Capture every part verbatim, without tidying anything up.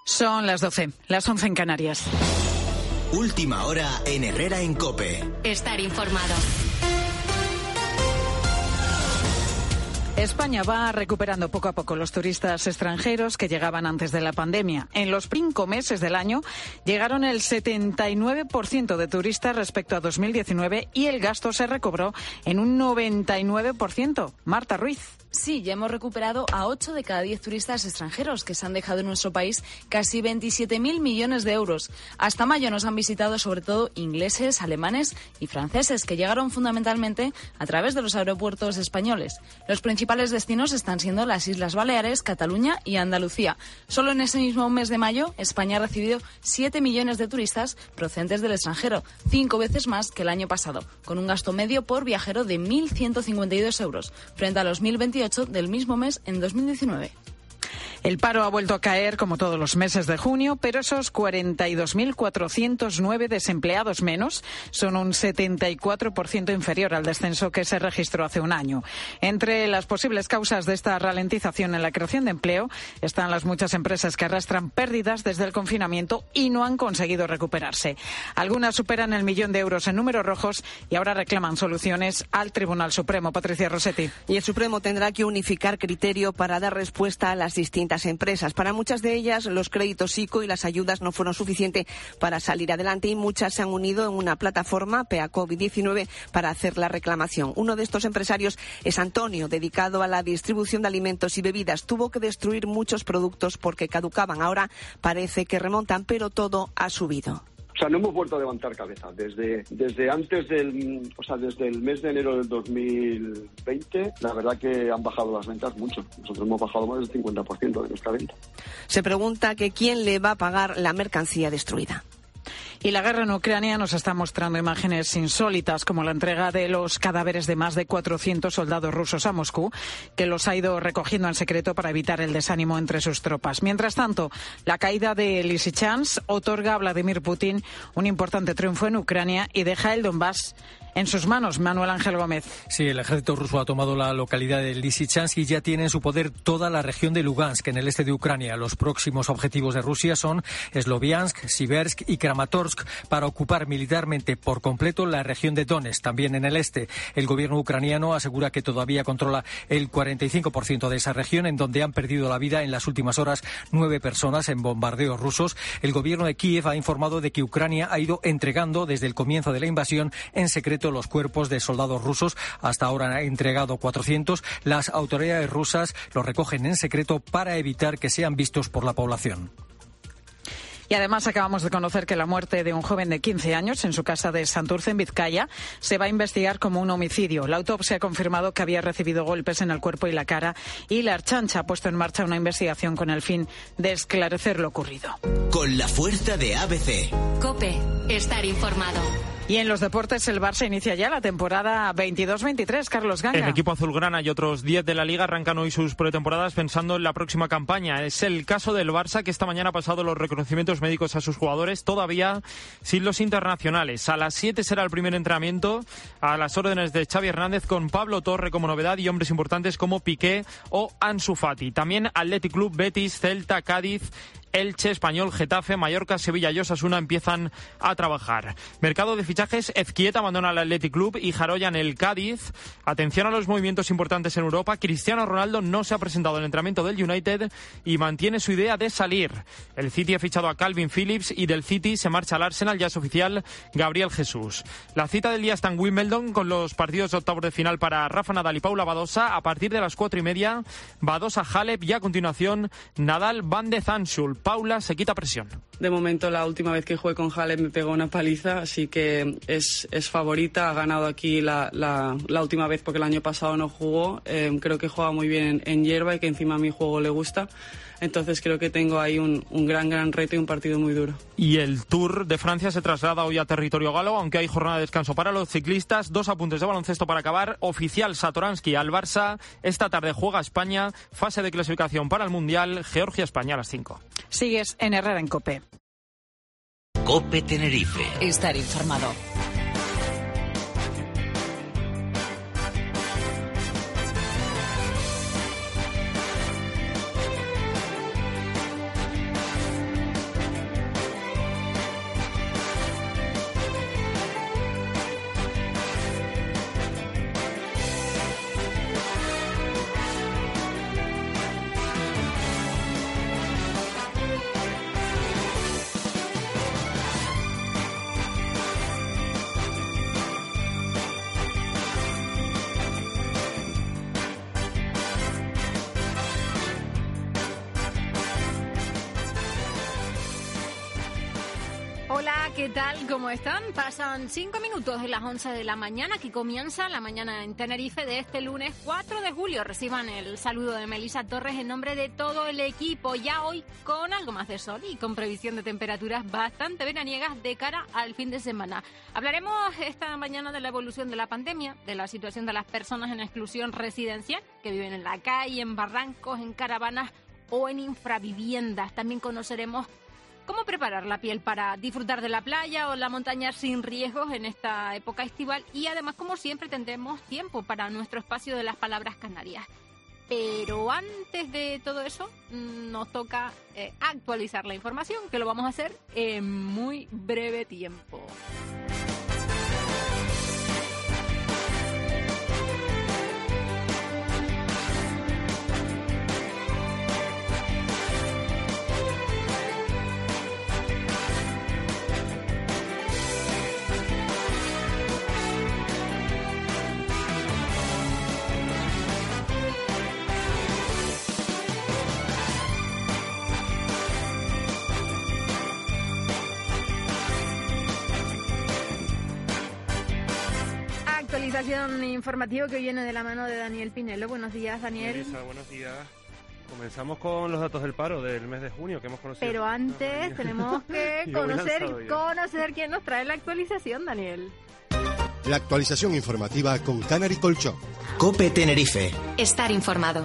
Son las doce, las once en Canarias. Última hora en Herrera en COPE. Estar informado. España va recuperando poco a poco los turistas extranjeros que llegaban antes de la pandemia. En los cinco meses del año llegaron el setenta y nueve por ciento de turistas respecto a dos mil diecinueve y el gasto se recobró en un noventa y nueve por ciento. Marta Ruiz. Sí, ya hemos recuperado a ocho de cada diez turistas extranjeros que se han dejado en nuestro país casi veintisiete mil millones de euros. Hasta mayo nos han visitado sobre todo ingleses, alemanes y franceses que llegaron fundamentalmente a través de los aeropuertos españoles. Los principales destinos están siendo las Islas Baleares, Cataluña y Andalucía. Solo en ese mismo mes de mayo, España ha recibido siete millones de turistas procedentes del extranjero, cinco veces más que el año pasado, con un gasto medio por viajero de mil ciento cincuenta y dos euros, frente a los mil veintiocho del mismo mes en dos mil diecinueve. El paro ha vuelto a caer como todos los meses de junio, pero esos cuarenta y dos mil cuatrocientos nueve desempleados menos son un setenta y cuatro por ciento inferior al descenso que se registró hace un año. Entre las posibles causas de esta ralentización en la creación de empleo están las muchas empresas que arrastran pérdidas desde el confinamiento y no han conseguido recuperarse. Algunas superan el millón de euros en números rojos y ahora reclaman soluciones al Tribunal Supremo. Patricia Rossetti. Y el Supremo tendrá que unificar criterio para dar respuesta a las distintas empresas. Para muchas de ellas, los créditos ICO y las ayudas no fueron suficientes para salir adelante y muchas se han unido en una plataforma, P E A COVID diecinueve, para hacer la reclamación. Uno de estos empresarios es Antonio, dedicado a la distribución de alimentos y bebidas. Tuvo que destruir muchos productos porque caducaban. Ahora parece que remontan, pero todo ha subido. O sea, no hemos vuelto a levantar cabeza. Desde, desde antes del, o sea, desde el mes de enero del dos mil veinte, la verdad que han bajado las ventas mucho. Nosotros hemos bajado más del cincuenta por ciento de nuestra venta. Se pregunta que quién le va a pagar la mercancía destruida. Y la guerra en Ucrania nos está mostrando imágenes insólitas, como la entrega de los cadáveres de más de cuatrocientos soldados rusos a Moscú, que los ha ido recogiendo en secreto para evitar el desánimo entre sus tropas. Mientras tanto, la caída de Lysychansk otorga a Vladimir Putin un importante triunfo en Ucrania y deja el Donbass en sus manos. Manuel Ángel Gómez. Sí, el ejército ruso ha tomado la localidad de Lysychansk y ya tiene en su poder toda la región de Lugansk, en el este de Ucrania. Los próximos objetivos de Rusia son Sloviansk, Siversk y Kramatorsk para ocupar militarmente por completo la región de Donetsk, también en el este. El gobierno ucraniano asegura que todavía controla el cuarenta y cinco por ciento de esa región, en donde han perdido la vida en las últimas horas nueve personas en bombardeos rusos. El gobierno de Kiev ha informado de que Ucrania ha ido entregando desde el comienzo de la invasión en secreto los cuerpos de soldados rusos. Hasta ahora ha entregado cuatrocientos. Las autoridades rusas los recogen en secreto para evitar que sean vistos por la población. Y además acabamos de conocer que la muerte de un joven de quince años en su casa de Santurce, en Vizcaya, se va a investigar como un homicidio. La autopsia ha confirmado que había recibido golpes en el cuerpo y la cara y la Ertzaintza ha puesto en marcha una investigación con el fin de esclarecer lo ocurrido. Con la fuerza de A B C. COPE. Estar informado. Y en los deportes, el Barça inicia ya la temporada veintidós veintitrés. Carlos Ganga. El equipo azulgrana y otros diez de la Liga arrancan hoy sus pretemporadas pensando en la próxima campaña. Es el caso del Barça, que esta mañana ha pasado los reconocimientos médicos a sus jugadores, todavía sin los internacionales. A las siete será el primer entrenamiento a las órdenes de Xavi Hernández, con Pablo Torre como novedad y hombres importantes como Piqué o Ansu Fati. También Athletic Club, Betis, Celta, Cádiz, Elche, Español, Getafe, Mallorca, Sevilla y Osasuna empiezan a trabajar. Mercado de fichajes, Ezquieta abandona el Athletic Club y Jarolla en el Cádiz. Atención a los movimientos importantes en Europa. Cristiano Ronaldo no se ha presentado en el entrenamiento del United y mantiene su idea de salir. El City ha fichado a Calvin Phillips y del City se marcha al Arsenal, ya es oficial, Gabriel Jesús. La cita del día está en Wimbledon con los partidos de octavos de final para Rafa Nadal y Paula Badosa a partir de las cuatro y media. Badosa, Halep y a continuación Nadal, Van de Zandschulp. Paula se quita presión. De momento, la última vez que jugué con Halep me pegó una paliza, así que es, es favorita. Ha ganado aquí la, la, la última vez porque el año pasado no jugó. Eh, creo que juega muy bien en, en hierba y que encima a mi juego le gusta. Entonces creo que tengo ahí un, un gran, gran reto y un partido muy duro. Y el Tour de Francia se traslada hoy a territorio galo, aunque hay jornada de descanso para los ciclistas. Dos apuntes de baloncesto para acabar. Oficial Satoransky al Barça. Esta tarde juega España. Fase de clasificación para el Mundial. Georgia-España a las cinco. Sigues en Herrera en COPE. COPE Tenerife. Estar informado. Hola, ¿qué tal? ¿Cómo están? Pasan cinco minutos de las once de la mañana, que comienza la mañana en Tenerife de este lunes cuatro de julio. Reciban el saludo de Melissa Torres en nombre de todo el equipo, ya hoy con algo más de sol y con previsión de temperaturas bastante veraniegas de cara al fin de semana. Hablaremos esta mañana de la evolución de la pandemia, de la situación de las personas en exclusión residencial, que viven en la calle, en barrancos, en caravanas o en infraviviendas. También conoceremos cómo preparar la piel para disfrutar de la playa o la montaña sin riesgos en esta época estival, y además, como siempre, tendremos tiempo para nuestro espacio de las palabras canarias. Pero antes de todo eso, nos toca eh, actualizar la información, que lo vamos a hacer en muy breve tiempo. Actualización informativa que viene de la mano de Daniel Pinelo. Buenos días, Daniel. Elisa, buenos días. Comenzamos con los datos del paro del mes de junio que hemos conocido. Pero antes tenemos que conocer, conocer quién nos trae la actualización, Daniel. La actualización informativa con Canary Colchón. COPE Tenerife. Estar informado.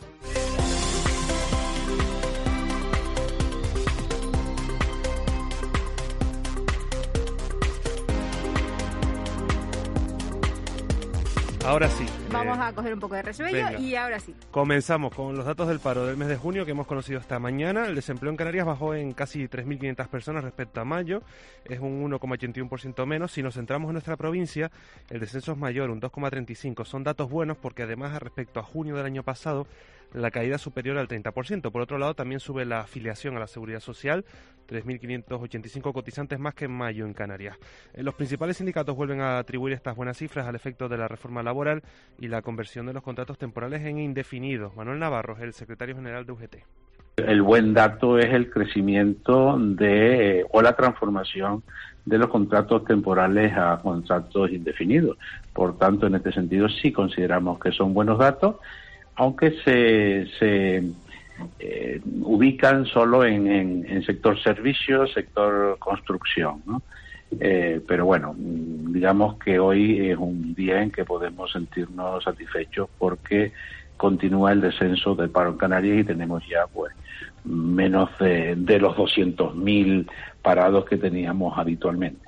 Ahora sí. Vamos eh, a coger un poco de resuello venga. Y ahora sí. Comenzamos con los datos del paro del mes de junio que hemos conocido esta mañana. El desempleo en Canarias bajó en casi tres mil quinientas personas respecto a mayo. Es un uno coma ochenta y uno por ciento menos. Si nos centramos en nuestra provincia, el descenso es mayor, un dos coma treinta y cinco por ciento. Son datos buenos porque además, respecto a junio del año pasado, la caída es superior al treinta por ciento. Por otro lado, también sube la afiliación a la Seguridad Social, tres mil quinientos ochenta y cinco cotizantes más que en mayo en Canarias. Los principales sindicatos vuelven a atribuir estas buenas cifras al efecto de la reforma laboral y la conversión de los contratos temporales en indefinidos. Manuel Navarro es el secretario general de U G T. El buen dato es el crecimiento de o la transformación de los contratos temporales a contratos indefinidos. Por tanto, en este sentido sí consideramos que son buenos datos, aunque se, se eh, ubican solo en, en, en sector servicios, sector construcción, ¿no? Eh, pero bueno, digamos que hoy es un día en que podemos sentirnos satisfechos porque continúa el descenso del paro en Canarias y tenemos ya pues menos de, de los doscientos mil parados que teníamos habitualmente.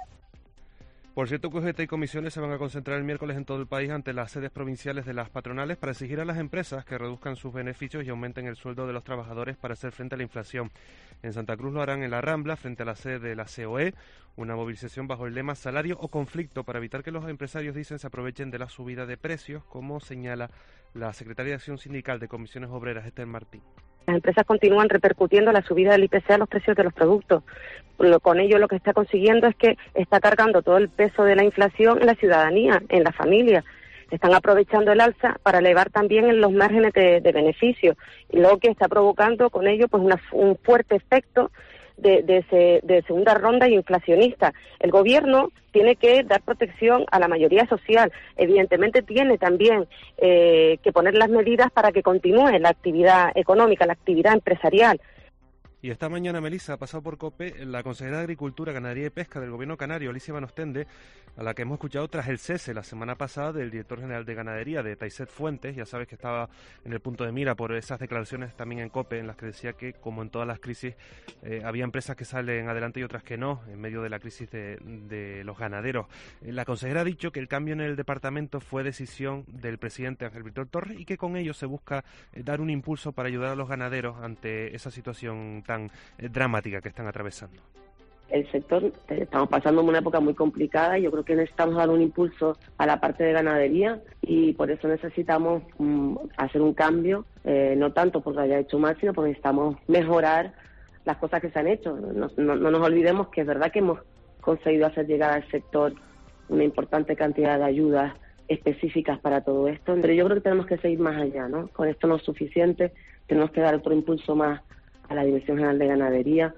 Por cierto, que U G T y comisiones se van a concentrar el miércoles en todo el país ante las sedes provinciales de las patronales para exigir a las empresas que reduzcan sus beneficios y aumenten el sueldo de los trabajadores para hacer frente a la inflación. En Santa Cruz lo harán en la Rambla, frente a la sede de la C O E, una movilización bajo el lema salario o conflicto para evitar que los empresarios, dicen, se aprovechen de la subida de precios, como señala la secretaria de Acción Sindical de Comisiones Obreras, Esther Martín. Las empresas continúan repercutiendo la subida del I P C a los precios de los productos. Con ello lo que está consiguiendo es que está cargando todo el peso de la inflación en la ciudadanía, en la familia. Están aprovechando el alza para elevar también los márgenes de, de beneficio, y lo que está provocando con ello pues una, un fuerte efecto de, de, ese, de segunda ronda inflacionista. El gobierno tiene que dar protección a la mayoría social. Evidentemente tiene también eh, que poner las medidas para que continúe la actividad económica, la actividad empresarial. Y esta mañana, Melissa, ha pasado por COPE la consejera de Agricultura, Ganadería y Pesca del Gobierno canario, Alicia Van Ostende, a la que hemos escuchado tras el cese la semana pasada del director general de Ganadería, de Taiset Fuentes. Ya sabes que estaba en el punto de mira por esas declaraciones también en COPE, en las que decía que, como en todas las crisis, eh, había empresas que salen adelante y otras que no, en medio de la crisis de, de los ganaderos. Eh, la consejera ha dicho que el cambio en el departamento fue decisión del presidente Ángel Víctor Torres y que con ello se busca eh, dar un impulso para ayudar a los ganaderos ante esa situación tan eh, dramática que están atravesando. El sector, eh, estamos pasando una época muy complicada y yo creo que necesitamos dar un impulso a la parte de ganadería, y por eso necesitamos um, hacer un cambio, eh, no tanto porque haya hecho mal, sino porque necesitamos mejorar las cosas que se han hecho. No, no, no nos olvidemos que es verdad que hemos conseguido hacer llegar al sector una importante cantidad de ayudas específicas para todo esto, pero yo creo que tenemos que seguir más allá, ¿no? Con esto no es suficiente, tenemos que dar otro impulso más a la Dirección General de Ganadería,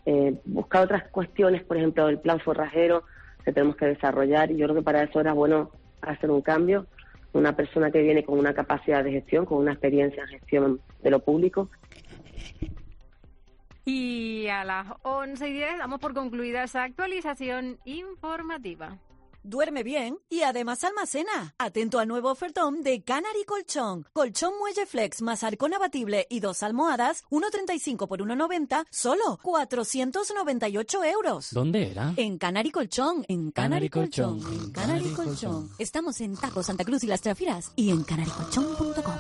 eh, buscar otras cuestiones, por ejemplo, el plan forrajero que tenemos que desarrollar, y yo creo que para eso era bueno hacer un cambio, una persona que viene con una capacidad de gestión, con una experiencia en gestión de lo público. Y a las once y diez damos por concluida esa actualización informativa. Duerme bien y además almacena. Atento al nuevo ofertón de Canary Colchón. Colchón Muelle Flex más arcón abatible y dos almohadas, uno treinta y cinco por uno noventa, solo cuatrocientos noventa y ocho euros. ¿Dónde era? En Canary Colchón. En Canary, Canary Colchón. Colchón. En Canary Colchón. Estamos en Tajo, Santa Cruz y Las Trafiras y en canary colchón punto com.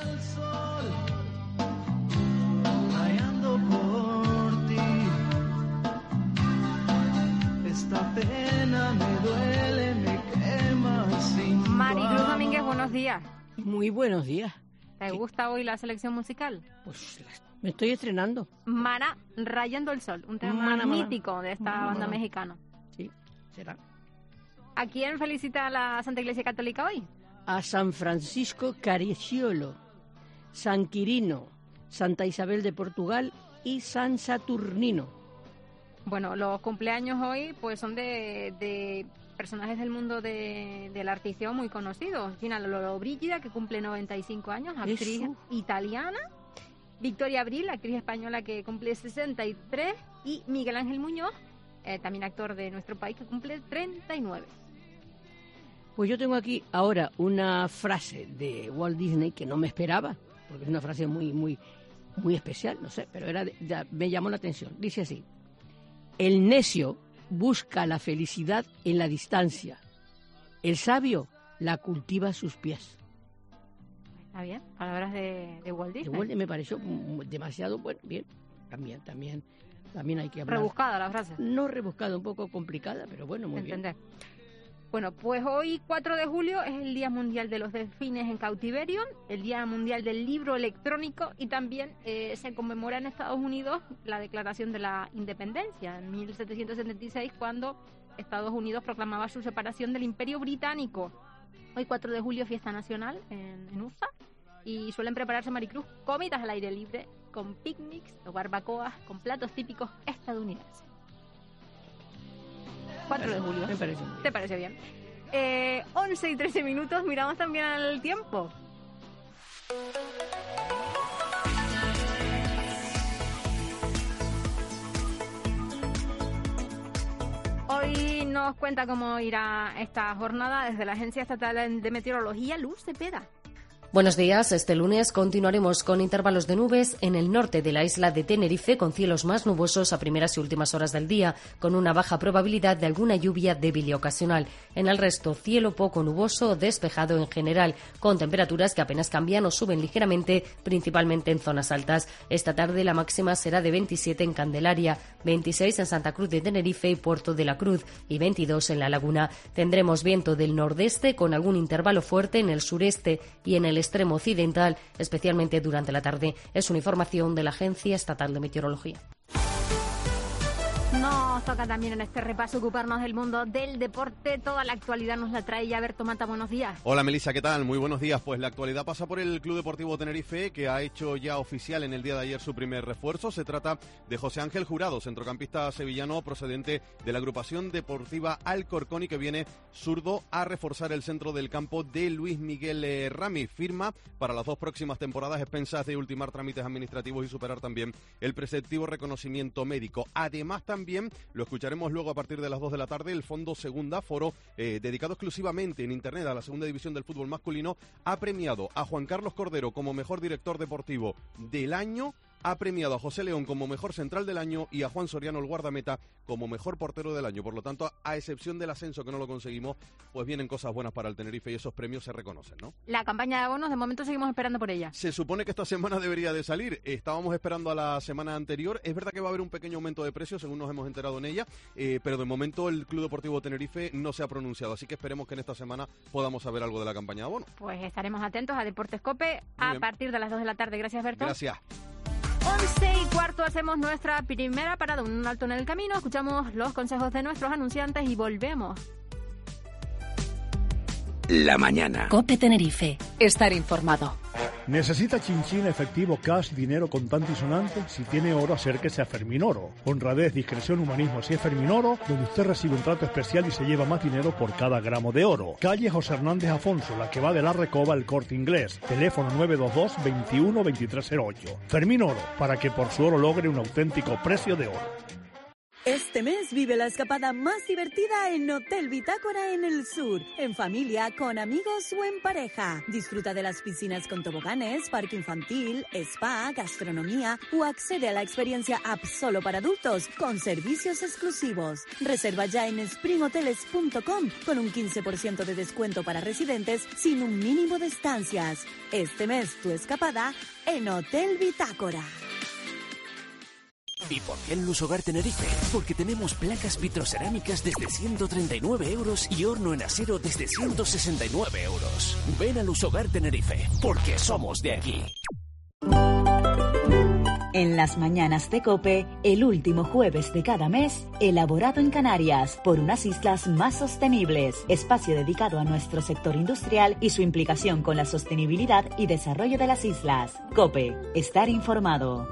Esta pena me duele, me quema sin Maricruz Domínguez, buenos días. Muy buenos días. ¿Te gusta hoy la selección musical? Pues me estoy estrenando. Mana, Rayando el Sol, un tema Mana, Mana. mítico de esta Mana, banda Mana. mexicana. Sí, será. ¿A quién felicita la Santa Iglesia Católica hoy? A San Francisco Cariciolo, San Quirino, Santa Isabel de Portugal y San Saturnino. Bueno, los cumpleaños hoy pues son de, de personajes del mundo de, de la artición muy conocidos. Gina Lollobrigida, que cumple noventa y cinco años, actriz Eso. italiana. Victoria Abril, actriz española, que cumple sesenta y tres. Y Miguel Ángel Muñoz, eh, también actor de nuestro país, que cumple treinta y nueve. Pues yo tengo aquí ahora una frase de Walt Disney que no me esperaba, porque es una frase muy, muy, muy especial, no sé, pero era de- ya me llamó la atención. Dice así: el necio busca la felicidad en la distancia, el sabio la cultiva a sus pies. Está bien, palabras de, de Walt De Disney. Walt me pareció mm, demasiado bueno, bien, también, también, también hay que hablar. Rebuscada la frase. No rebuscada, un poco complicada, pero bueno, muy bien. Entender. Bueno, pues hoy, cuatro de julio, es el Día Mundial de los Delfines en Cautiverio, el Día Mundial del Libro Electrónico, y también eh, se conmemora en Estados Unidos la Declaración de la Independencia, en mil setecientos setenta y seis, cuando Estados Unidos proclamaba su separación del Imperio Británico. Hoy, cuatro de julio, fiesta nacional en, en U S A, y suelen prepararse, Maricruz, comidas al aire libre, con picnics o barbacoas, con platos típicos estadounidenses. cuatro de julio. Me parece muy bien. ¿Te parece bien? Eh, once y trece minutos, miramos también al tiempo. Hoy nos cuenta cómo irá esta jornada desde la Agencia Estatal de Meteorología, Luz Cepeda. Buenos días. Este lunes continuaremos con intervalos de nubes en el norte de la isla de Tenerife, con cielos más nubosos a primeras y últimas horas del día, con una baja probabilidad de alguna lluvia débil y ocasional. En el resto, cielo poco nuboso o despejado en general, con temperaturas que apenas cambian o suben ligeramente, principalmente en zonas altas. Esta tarde la máxima será de veintisiete en Candelaria, veintiséis en Santa Cruz de Tenerife y Puerto de la Cruz y veintidós en La Laguna. Tendremos viento del nordeste con algún intervalo fuerte en el sureste y en el extremo occidental, especialmente durante la tarde. Es una información de la Agencia Estatal de Meteorología. Nos toca también en este repaso ocuparnos del mundo del deporte. Toda la actualidad nos la trae ya Berto Mata. Buenos días. Hola Melissa, ¿qué tal? Muy buenos días. Pues la actualidad pasa por el Club Deportivo Tenerife, que ha hecho ya oficial en el día de ayer su primer refuerzo. Se trata de José Ángel Jurado, centrocampista sevillano procedente de la agrupación deportiva Alcorcón y que viene zurdo a reforzar el centro del campo de Luis Miguel eh, Rami. Firma para las dos próximas temporadas, expensas de ultimar trámites administrativos y superar también el preceptivo reconocimiento médico. Además también, lo escucharemos luego a partir de las dos de la tarde, el Fondo Segunda, foro eh, dedicado exclusivamente en Internet a la segunda división del fútbol masculino, ha premiado a Juan Carlos Cordero como mejor director deportivo del año, ha premiado a José León como mejor central del año y a Juan Soriano, el guardameta, como mejor portero del año. Por lo tanto, a excepción del ascenso que no lo conseguimos, pues vienen cosas buenas para el Tenerife y esos premios se reconocen, ¿no? La campaña de abonos, de momento seguimos esperando por ella. Se supone que esta semana debería de salir. Estábamos esperando a la semana anterior. Es verdad que va a haber un pequeño aumento de precios, según nos hemos enterado en ella, eh, pero de momento el Club Deportivo Tenerife no se ha pronunciado. Así que esperemos que en esta semana podamos saber algo de la campaña de abonos. Pues estaremos atentos a Deportes Cope a bien. partir de las dos de la tarde. Gracias, Berto. Gracias. once y cuarto hacemos nuestra primera parada, un alto en el camino, escuchamos los consejos de nuestros anunciantes y volvemos. la mañana. COPE Tenerife. Estar informado. ¿Necesita chinchín, efectivo, cash, dinero contante y sonante? Si tiene oro, acérquese a Ferminoro. Honradez, discreción, humanismo. Si es Ferminoro, donde usted recibe un trato especial y se lleva más dinero por cada gramo de oro. Calle José Hernández Afonso, la que va de la Recoba al Corte Inglés. Teléfono nueve dos dos, veintiuno, veintitrés cero ocho. Ferminoro, para que por su oro logre un auténtico precio de oro. Este mes vive la escapada más divertida en Hotel Bitácora en el sur, en familia, con amigos o en pareja. Disfruta de las piscinas con toboganes, parque infantil, spa, gastronomía o accede a la experiencia app solo para adultos con servicios exclusivos. Reserva ya en spring hoteles punto com con un quince por ciento de descuento para residentes sin un mínimo de estancias. Este mes tu escapada en Hotel Bitácora. ¿Y por qué en Lusogar Tenerife? Porque tenemos placas vitrocerámicas desde ciento treinta y nueve euros y horno en acero desde ciento sesenta y nueve euros. Ven a Lusogar Tenerife, porque somos de aquí. En las mañanas de COPE, el último jueves de cada mes, elaborado en Canarias por unas islas más sostenibles, espacio dedicado a nuestro sector industrial y su implicación con la sostenibilidad y desarrollo de las islas. COPE, estar informado.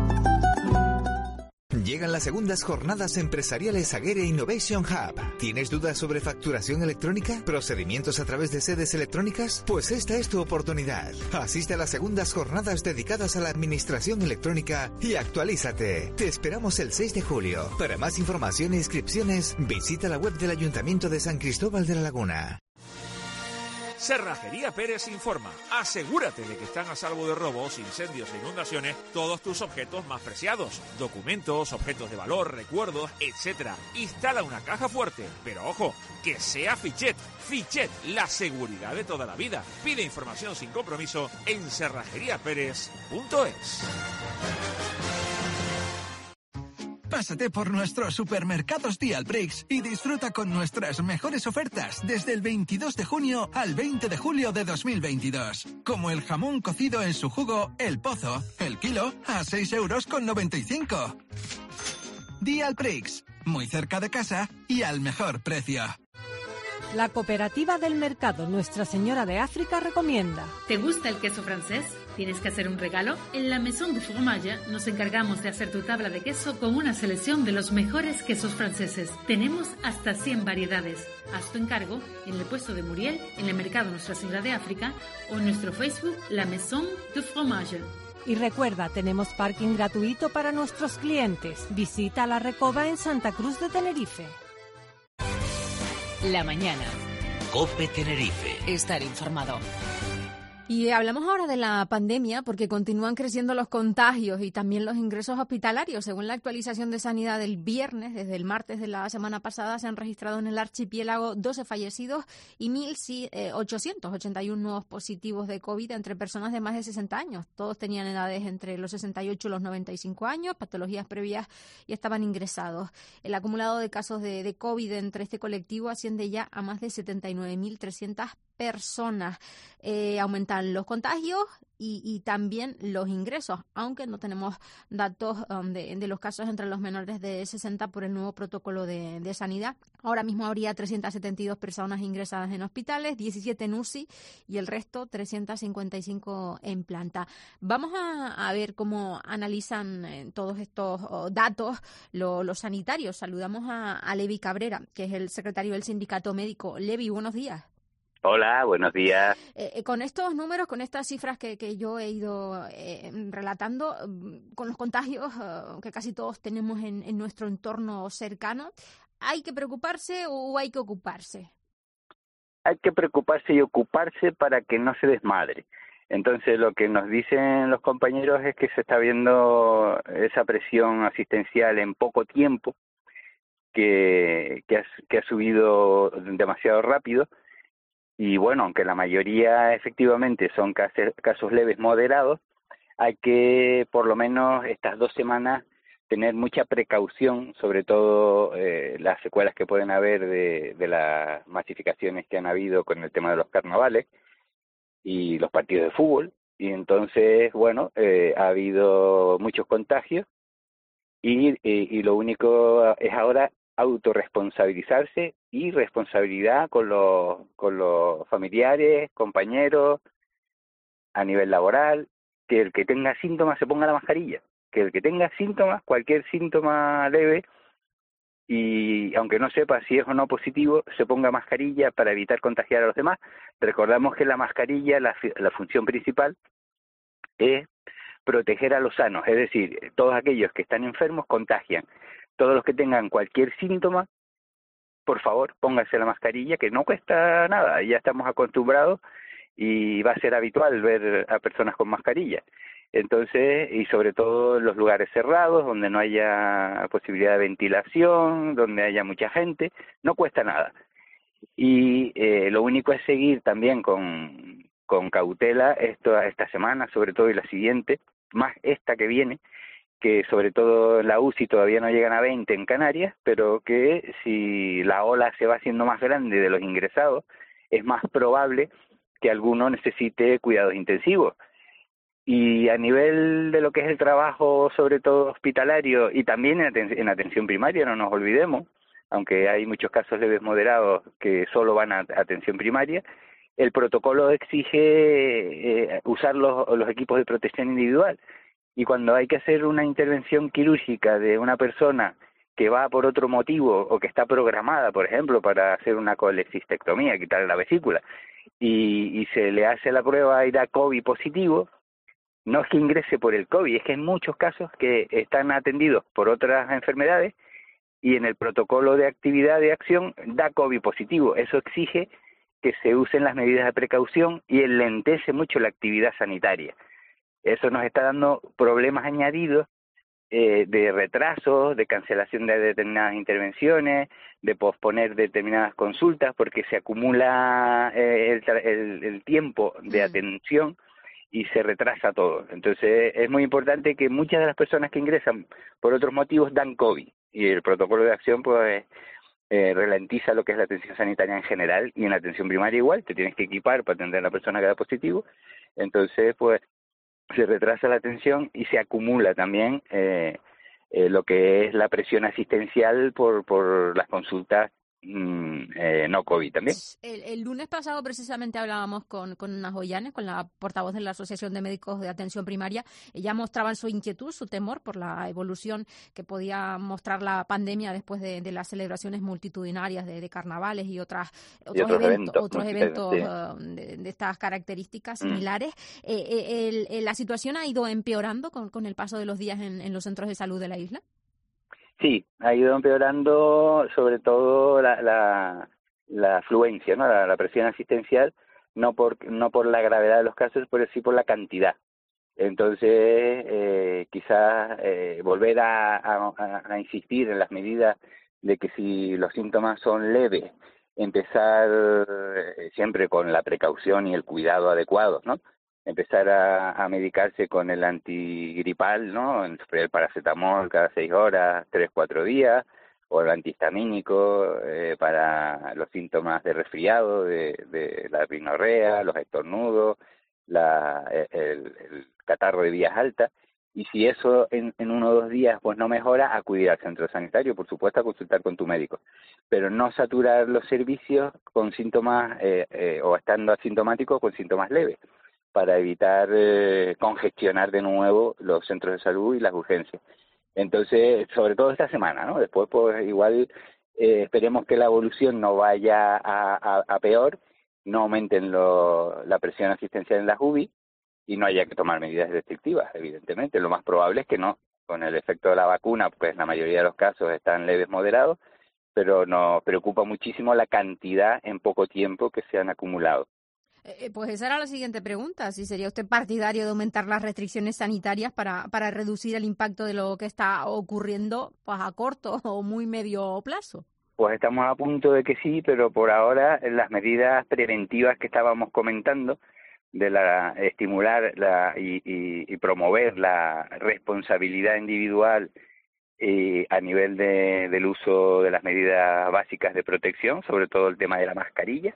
Llegan las segundas jornadas empresariales Agere Innovation Hub. ¿Tienes dudas sobre facturación electrónica? ¿Procedimientos a través de sedes electrónicas? Pues esta es tu oportunidad. Asiste a las segundas jornadas dedicadas a la administración electrónica y actualízate. Te esperamos el seis de julio. Para más información e inscripciones, visita la web del Ayuntamiento de San Cristóbal de la Laguna. Cerrajería Pérez informa. Asegúrate de que están a salvo de robos, incendios e inundaciones todos tus objetos más preciados. Documentos, objetos de valor, recuerdos, etcétera. Instala una caja fuerte, pero ojo, que sea Fichet. Fichet, la seguridad de toda la vida. Pide información sin compromiso en cerrajería pérez punto es. Pásate por nuestros supermercados Deal Breaks y disfruta con nuestras mejores ofertas desde el veintidós de junio al veinte de julio de dos mil veintidós. Como el jamón cocido en su jugo, El Pozo, el kilo a seis euros con noventa y cinco. Deal Breaks, muy cerca de casa y al mejor precio. La Cooperativa del Mercado Nuestra Señora de África recomienda. ¿Te gusta el queso francés? ¿Tienes que hacer un regalo? En la Maison du Fromage nos encargamos de hacer tu tabla de queso con una selección de los mejores quesos franceses. Tenemos hasta cien variedades. Haz tu encargo en el puesto de Muriel, en el Mercado Nuestra Señora de África o en nuestro Facebook La Maison du Fromage. Y recuerda, tenemos parking gratuito para nuestros clientes. Visita La Recoba en Santa Cruz de Tenerife. La mañana. COPE Tenerife. Estar informado. Y hablamos ahora de la pandemia porque continúan creciendo los contagios y también los ingresos hospitalarios. Según la actualización de Sanidad del viernes, desde el martes de la semana pasada, se han registrado en el archipiélago doce fallecidos y mil ochocientos ochenta y uno nuevos positivos de COVID entre personas de más de sesenta años. Todos tenían edades entre los sesenta y ocho y los noventa y cinco años, patologías previas y estaban ingresados. El acumulado de casos de, de COVID entre este colectivo asciende ya a más de setenta y nueve mil trescientas personas. Eh, aumentan los contagios y, y también los ingresos, aunque no tenemos datos um, de, de los casos entre los menores de sesenta por el nuevo protocolo de, de sanidad. Ahora mismo habría trescientas setenta y dos personas ingresadas en hospitales, diecisiete en U C I y el resto trescientas cincuenta y cinco en planta. Vamos a, a ver cómo analizan eh, todos estos oh, datos lo, los sanitarios. Saludamos a, a Levi Cabrera, que es el secretario del Sindicato Médico. Levi, buenos días. Hola, buenos días. Eh, con estos números, con estas cifras que, que yo he ido eh, relatando, con los contagios eh, que casi todos tenemos en, en nuestro entorno cercano, ¿hay que preocuparse o hay que ocuparse? Hay que preocuparse y ocuparse para que no se desmadre. Entonces, lo que nos dicen los compañeros es que se está viendo esa presión asistencial en poco tiempo, que, que, ha, que ha subido demasiado rápido. Y bueno, aunque la mayoría efectivamente son casos, casos leves moderados, hay que por lo menos estas dos semanas tener mucha precaución, sobre todo eh, las secuelas que pueden haber de, de las masificaciones que han habido con el tema de los carnavales y los partidos de fútbol. Y entonces, bueno, eh, ha habido muchos contagios y, y, y lo único es ahora autorresponsabilizarse y responsabilidad con los, con los familiares, compañeros, a nivel laboral, que el que tenga síntomas se ponga la mascarilla, que el que tenga síntomas, cualquier síntoma leve, y aunque no sepa si es o no positivo, se ponga mascarilla para evitar contagiar a los demás. Recordamos que la mascarilla, la, la función principal es proteger a los sanos, es decir, todos aquellos que están enfermos contagian. Todos los que tengan cualquier síntoma, por favor, pónganse la mascarilla, que no cuesta nada, ya estamos acostumbrados y va a ser habitual ver a personas con mascarilla. Entonces, y sobre todo en los lugares cerrados, donde no haya posibilidad de ventilación, donde haya mucha gente, no cuesta nada. Y eh, lo único es seguir también con, con cautela esto, esta semana, sobre todo, y la siguiente, más esta que viene, que sobre todo en la U C I todavía no llegan a veinte en Canarias, pero que si la ola se va haciendo más grande de los ingresados, es más probable que alguno necesite cuidados intensivos. Y a nivel de lo que es el trabajo, sobre todo hospitalario, y también en, aten- en atención primaria, no nos olvidemos, aunque hay muchos casos leves moderados que solo van a atención primaria, el protocolo exige eh, usar los, los equipos de protección individual. Y cuando hay que hacer una intervención quirúrgica de una persona que va por otro motivo o que está programada, por ejemplo, para hacer una colecistectomía, quitarle la vesícula, y, y se le hace la prueba y da COVID positivo, no es que ingrese por el COVID, es que hay muchos casos que están atendidos por otras enfermedades y en el protocolo de actividad de acción da COVID positivo. Eso exige que se usen las medidas de precaución y enlentece mucho la actividad sanitaria. Eso nos está dando problemas añadidos eh, de retrasos, de cancelación de determinadas intervenciones, de posponer determinadas consultas, porque se acumula eh, el, el, el tiempo de atención y se retrasa todo. Entonces es muy importante que muchas de las personas que ingresan por otros motivos dan COVID y el protocolo de acción pues eh, ralentiza lo que es la atención sanitaria en general y en la atención primaria igual, te tienes que equipar para atender a la persona que da positivo. Entonces pues se retrasa la atención y se acumula también eh, eh, lo que es la presión asistencial por, por las consultas Eh, no COVID también. El, el lunes pasado precisamente hablábamos con, con Ana Joyanes, con la portavoz de la Asociación de Médicos de Atención Primaria. Ella mostraba su inquietud, su temor por la evolución que podía mostrar la pandemia después de, de las celebraciones multitudinarias de, de carnavales y otras otros, y otros eventos, eventos, otros eventos sí. uh, de, de estas características Mm. similares. Eh, eh, el, el, ¿La situación ha ido empeorando con, con el paso de los días en, en los centros de salud de la isla? Sí, ha ido empeorando sobre todo la, la, la afluencia, ¿no? La, la presión asistencial, no por no por la gravedad de los casos, pero sí por la cantidad. Entonces, eh, quizás eh, volver a, a, a insistir en las medidas de que si los síntomas son leves, empezar eh, siempre con la precaución y el cuidado adecuado, ¿no? Empezar a, a medicarse con el antigripal, ¿no? El paracetamol cada seis horas, tres, cuatro días, o el antihistamínico eh, para los síntomas de resfriado, de, de la rinorrea, los estornudos, la, el, el catarro de vías altas. Y si eso en, en uno o dos días pues no mejora, acudir al centro sanitario, por supuesto, a consultar con tu médico. Pero no saturar los servicios con síntomas eh, eh, o estando asintomáticos con síntomas leves, para evitar eh, congestionar de nuevo los centros de salud y las urgencias. Entonces, sobre todo esta semana, ¿no? Después, pues igual eh, esperemos que la evolución no vaya a, a, a peor, no aumenten lo, la presión asistencial en las U B I y no haya que tomar medidas restrictivas, evidentemente. Lo más probable es que no. Con el efecto de la vacuna, pues la mayoría de los casos están leves, moderados, pero nos preocupa muchísimo la cantidad en poco tiempo que se han acumulado. Eh, pues esa era la siguiente pregunta, si sería usted partidario de aumentar las restricciones sanitarias para, para reducir el impacto de lo que está ocurriendo pues a corto o muy medio plazo. Pues estamos a punto de que sí, pero por ahora las medidas preventivas que estábamos comentando, de la estimular la, y, y, y promover la responsabilidad individual eh, a nivel de, del uso de las medidas básicas de protección, sobre todo el tema de la mascarilla,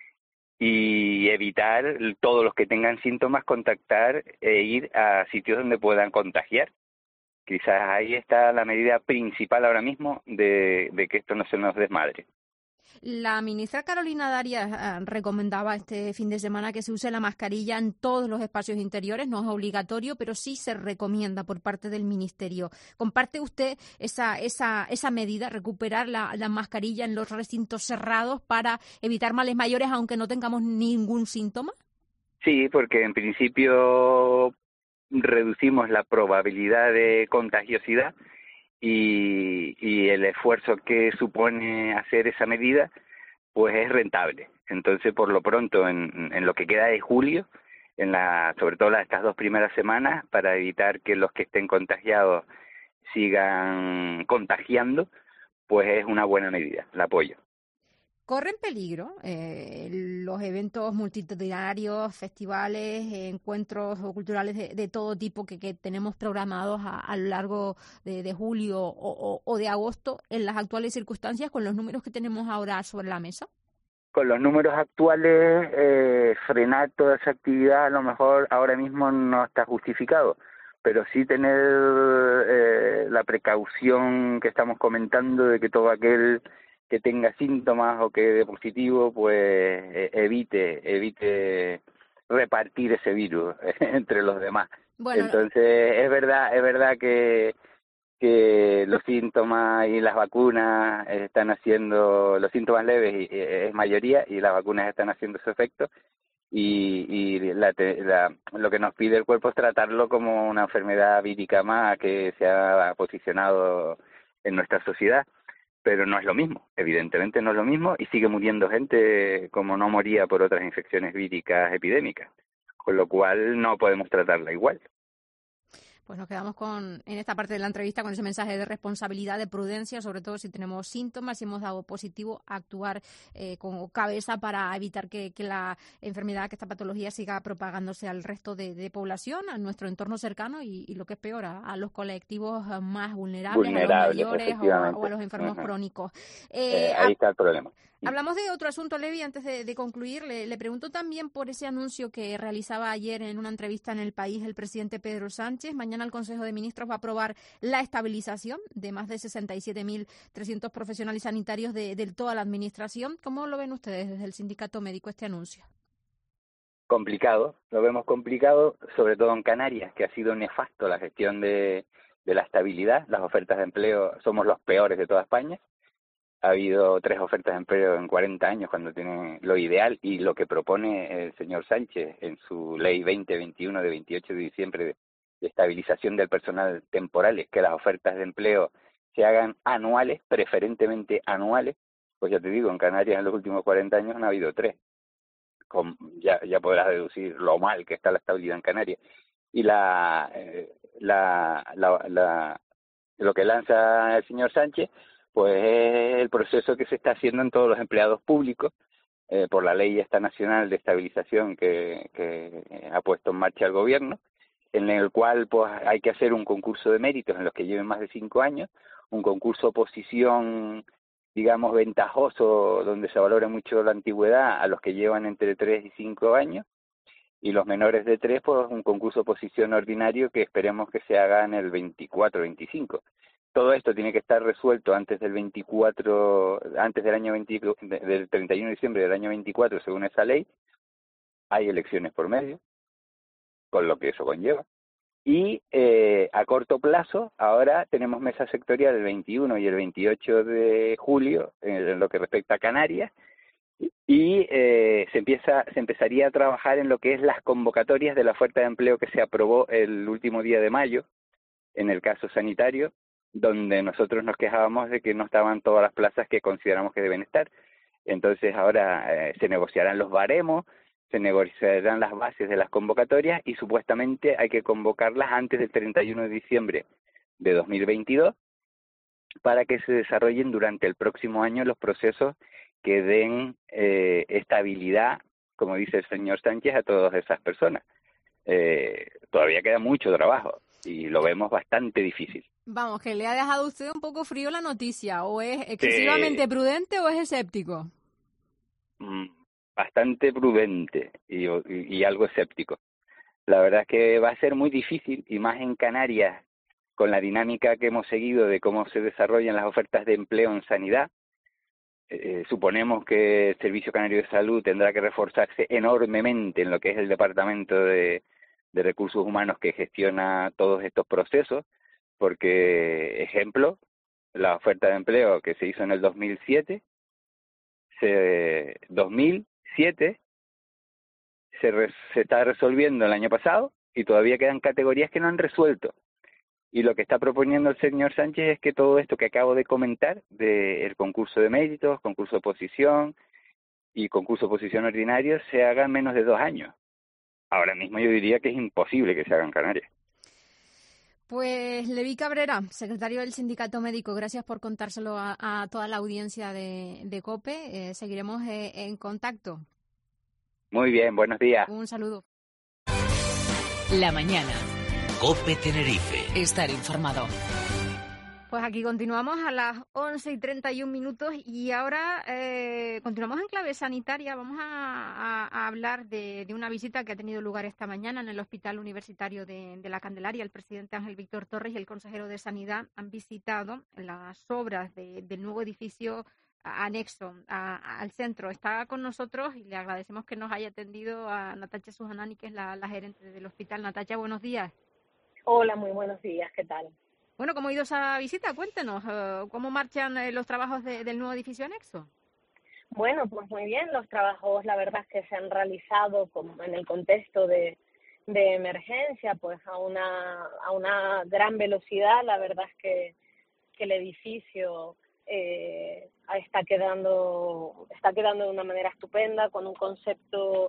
y evitar todos los que tengan síntomas contactar e ir a sitios donde puedan contagiar. Quizás ahí está la medida principal ahora mismo de, de que esto no se nos desmadre. La ministra Carolina Darias eh, recomendaba este fin de semana que se use la mascarilla en todos los espacios interiores. No es obligatorio, pero sí se recomienda por parte del Ministerio. ¿Comparte usted esa esa esa medida, recuperar la, la mascarilla en los recintos cerrados para evitar males mayores, aunque no tengamos ningún síntoma? Sí, porque en principio reducimos la probabilidad de contagiosidad y, y el esfuerzo que supone hacer esa medida pues es rentable. Entonces, por lo pronto, en, en lo que queda de julio, en la, sobre todo las, estas dos primeras semanas, para evitar que los que estén contagiados sigan contagiando, pues es una buena medida, la apoyo. ¿Corren peligro eh, los eventos multitudinarios, festivales, eh, encuentros culturales de, de todo tipo que, que tenemos programados a, a lo largo de, de julio o, o, o de agosto en las actuales circunstancias con los números que tenemos ahora sobre la mesa? Con los números actuales, eh, frenar toda esa actividad a lo mejor ahora mismo no está justificado, pero sí tener eh, la precaución que estamos comentando de que todo aquel que tenga síntomas o que dé positivo, pues eh, evite evite repartir ese virus entre los demás. Bueno, entonces es verdad es verdad que que los síntomas y las vacunas están haciendo, los síntomas leves y, y, es mayoría y las vacunas están haciendo su efecto y, y la, la, lo que nos pide el cuerpo es tratarlo como una enfermedad vírica más que se ha posicionado en nuestra sociedad. Pero no es lo mismo, evidentemente no es lo mismo y sigue muriendo gente como no moría por otras infecciones víricas epidémicas, con lo cual no podemos tratarla igual. Pues nos quedamos con en esta parte de la entrevista con ese mensaje de responsabilidad, de prudencia, sobre todo si tenemos síntomas, si hemos dado positivo, actuar eh, con cabeza para evitar que, que la enfermedad, que esta patología siga propagándose al resto de, de población, a nuestro entorno cercano y, y lo que es peor, a, a los colectivos más vulnerables, vulnerables a los mayores o a, o a los enfermos uh-huh. crónicos. Eh, eh, ahí a, está el problema. Hablamos de otro asunto, Levi, antes de, de concluir. Le, le pregunto también por ese anuncio que realizaba ayer en una entrevista en El País el presidente Pedro Sánchez. Mañana el Consejo de Ministros va a aprobar la estabilización de más de sesenta y siete mil trescientos profesionales sanitarios de, de toda la Administración. ¿Cómo lo ven ustedes desde el Sindicato Médico este anuncio? Complicado, lo vemos complicado, sobre todo en Canarias, que ha sido nefasto la gestión de, de la estabilidad. Las ofertas de empleo somos los peores de toda España. Ha habido tres ofertas de empleo en cuarenta años cuando tiene lo ideal y lo que propone el señor Sánchez en su ley veinte veintiuno de veintiocho de diciembre de, de estabilización del personal temporal es que las ofertas de empleo se hagan anuales, preferentemente anuales. Pues ya te digo, en Canarias en los últimos cuarenta años no ha habido tres. Con, ya, ya podrás deducir lo mal que está la estabilidad en Canarias. Y la, eh, la, la, la lo que lanza el señor Sánchez pues es el proceso que se está haciendo en todos los empleados públicos eh, por la ley esta nacional de estabilización que, que ha puesto en marcha el gobierno, en el cual pues hay que hacer un concurso de méritos en los que lleven más de cinco años, un concurso oposición, digamos, ventajoso, donde se valora mucho la antigüedad a los que llevan entre tres y cinco años, y los menores de tres, pues un concurso oposición ordinario que esperemos que se haga en el veinticuatro veinticinco. Todo esto tiene que estar resuelto antes del veinticuatro, antes del año veinte, del treinta y uno de diciembre del año veinticuatro, según esa ley. Hay elecciones por medio, con lo que eso conlleva. Y eh, a corto plazo, ahora tenemos mesa sectorial el veintiuno y el veintiocho de julio, en lo que respecta a Canarias, y eh, se empieza, se empezaría a trabajar en lo que es las convocatorias de la oferta de empleo que se aprobó el último día de mayo, en el caso sanitario, donde nosotros nos quejábamos de que no estaban todas las plazas que consideramos que deben estar. Entonces ahora eh, se negociarán los baremos, se negociarán las bases de las convocatorias y supuestamente hay que convocarlas antes del treinta y uno de diciembre de dos mil veintidós para que se desarrollen durante el próximo año los procesos que den eh, estabilidad, como dice el señor Sánchez, a todas esas personas. Eh, todavía queda mucho trabajo y lo vemos bastante difícil. Vamos, que le ha dejado a usted un poco frío la noticia, o es excesivamente eh, prudente o es escéptico. Bastante prudente y, y, y algo escéptico. La verdad es que va a ser muy difícil, y más en Canarias, con la dinámica que hemos seguido de cómo se desarrollan las ofertas de empleo en sanidad, eh, suponemos que el Servicio Canario de Salud tendrá que reforzarse enormemente en lo que es el Departamento de, de Recursos Humanos que gestiona todos estos procesos, porque, ejemplo, la oferta de empleo que se hizo en el dos mil siete, se, dos mil siete se, re, se está resolviendo el año pasado y todavía quedan categorías que no han resuelto. Y lo que está proponiendo el señor Sánchez es que todo esto que acabo de comentar, del concurso de méritos, concurso de oposición y concurso de oposición ordinario, se haga en menos de dos años. Ahora mismo yo diría que es imposible que se haga en Canarias. Pues Levi Cabrera, secretario del Sindicato Médico, gracias por contárselo a, a toda la audiencia de, de COPE. Eh, seguiremos eh, en contacto. Muy bien, buenos días. Un saludo. La mañana. COPE Tenerife. Estar informado. Pues aquí continuamos a las once y treinta y un minutos y ahora eh, continuamos en clave sanitaria. Vamos a, a, a hablar de, de una visita que ha tenido lugar esta mañana en el Hospital Universitario de, de la Candelaria. El presidente Ángel Víctor Torres y el consejero de Sanidad han visitado las obras de, del nuevo edificio anexo a, al centro. Está con nosotros y le agradecemos que nos haya atendido a Natacha Sujanani, que es la, la gerente del hospital. Natacha, buenos días. Hola, muy buenos días, ¿qué tal? Bueno, ¿cómo ha ido esa visita? Cuéntenos, uh, ¿cómo marchan eh, los trabajos de, del nuevo edificio anexo? Bueno, pues muy bien, los trabajos la verdad es que se han realizado como en el contexto de, de emergencia, pues a una, a una gran velocidad. La verdad es que, que el edificio eh, está quedando, está quedando de una manera estupenda, con un concepto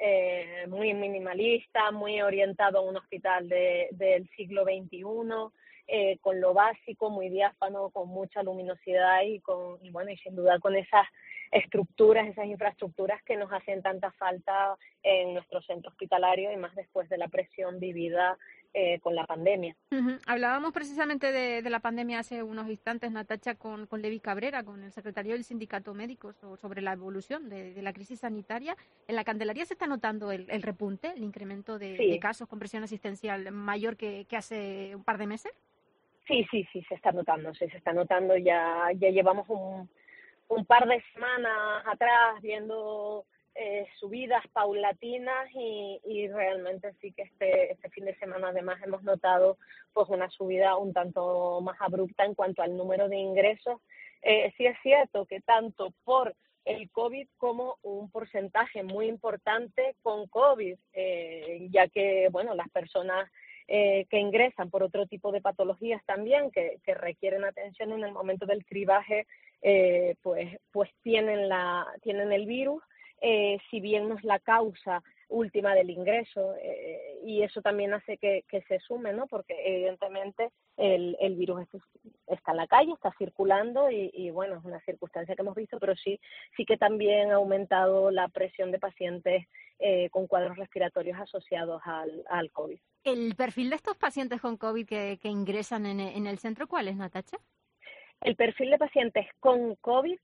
eh, muy minimalista, muy orientado a un hospital de, del siglo veintiuno, Eh, con lo básico, muy diáfano, con mucha luminosidad y con y bueno y sin duda con esas estructuras, esas infraestructuras que nos hacen tanta falta en nuestro centro hospitalario y más después de la presión vivida eh, con la pandemia. Uh-huh. Hablábamos precisamente de, de la pandemia hace unos instantes, Natacha, con, con Levi Cabrera, con el secretario del Sindicato Médico, sobre la evolución de, de la crisis sanitaria. En la Candelaria se está notando el, el repunte, el incremento de, sí. de casos con presión asistencial mayor que, que hace un par de meses. Sí, sí, sí, se está notando, sí, se está notando. Ya ya llevamos un, un par de semanas atrás viendo eh, subidas paulatinas y, y realmente sí que este este fin de semana además hemos notado pues una subida un tanto más abrupta en cuanto al número de ingresos. Eh, sí es cierto que tanto por el COVID como un porcentaje muy importante con COVID, eh, ya que, bueno, las personas Eh, que ingresan por otro tipo de patologías también que, que requieren atención en el momento del cribaje, eh, pues pues tienen la tienen el virus, eh, si bien no es la causa última del ingreso, eh, y eso también hace que, que se sume, ¿no? Porque evidentemente el, el virus está, está en la calle, está circulando y, y bueno, es una circunstancia que hemos visto, pero sí sí que también ha aumentado la presión de pacientes eh, con cuadros respiratorios asociados al, al COVID. ¿El perfil de estos pacientes con COVID que, que ingresan en, en el centro cuál es, Natacha? El perfil de pacientes con COVID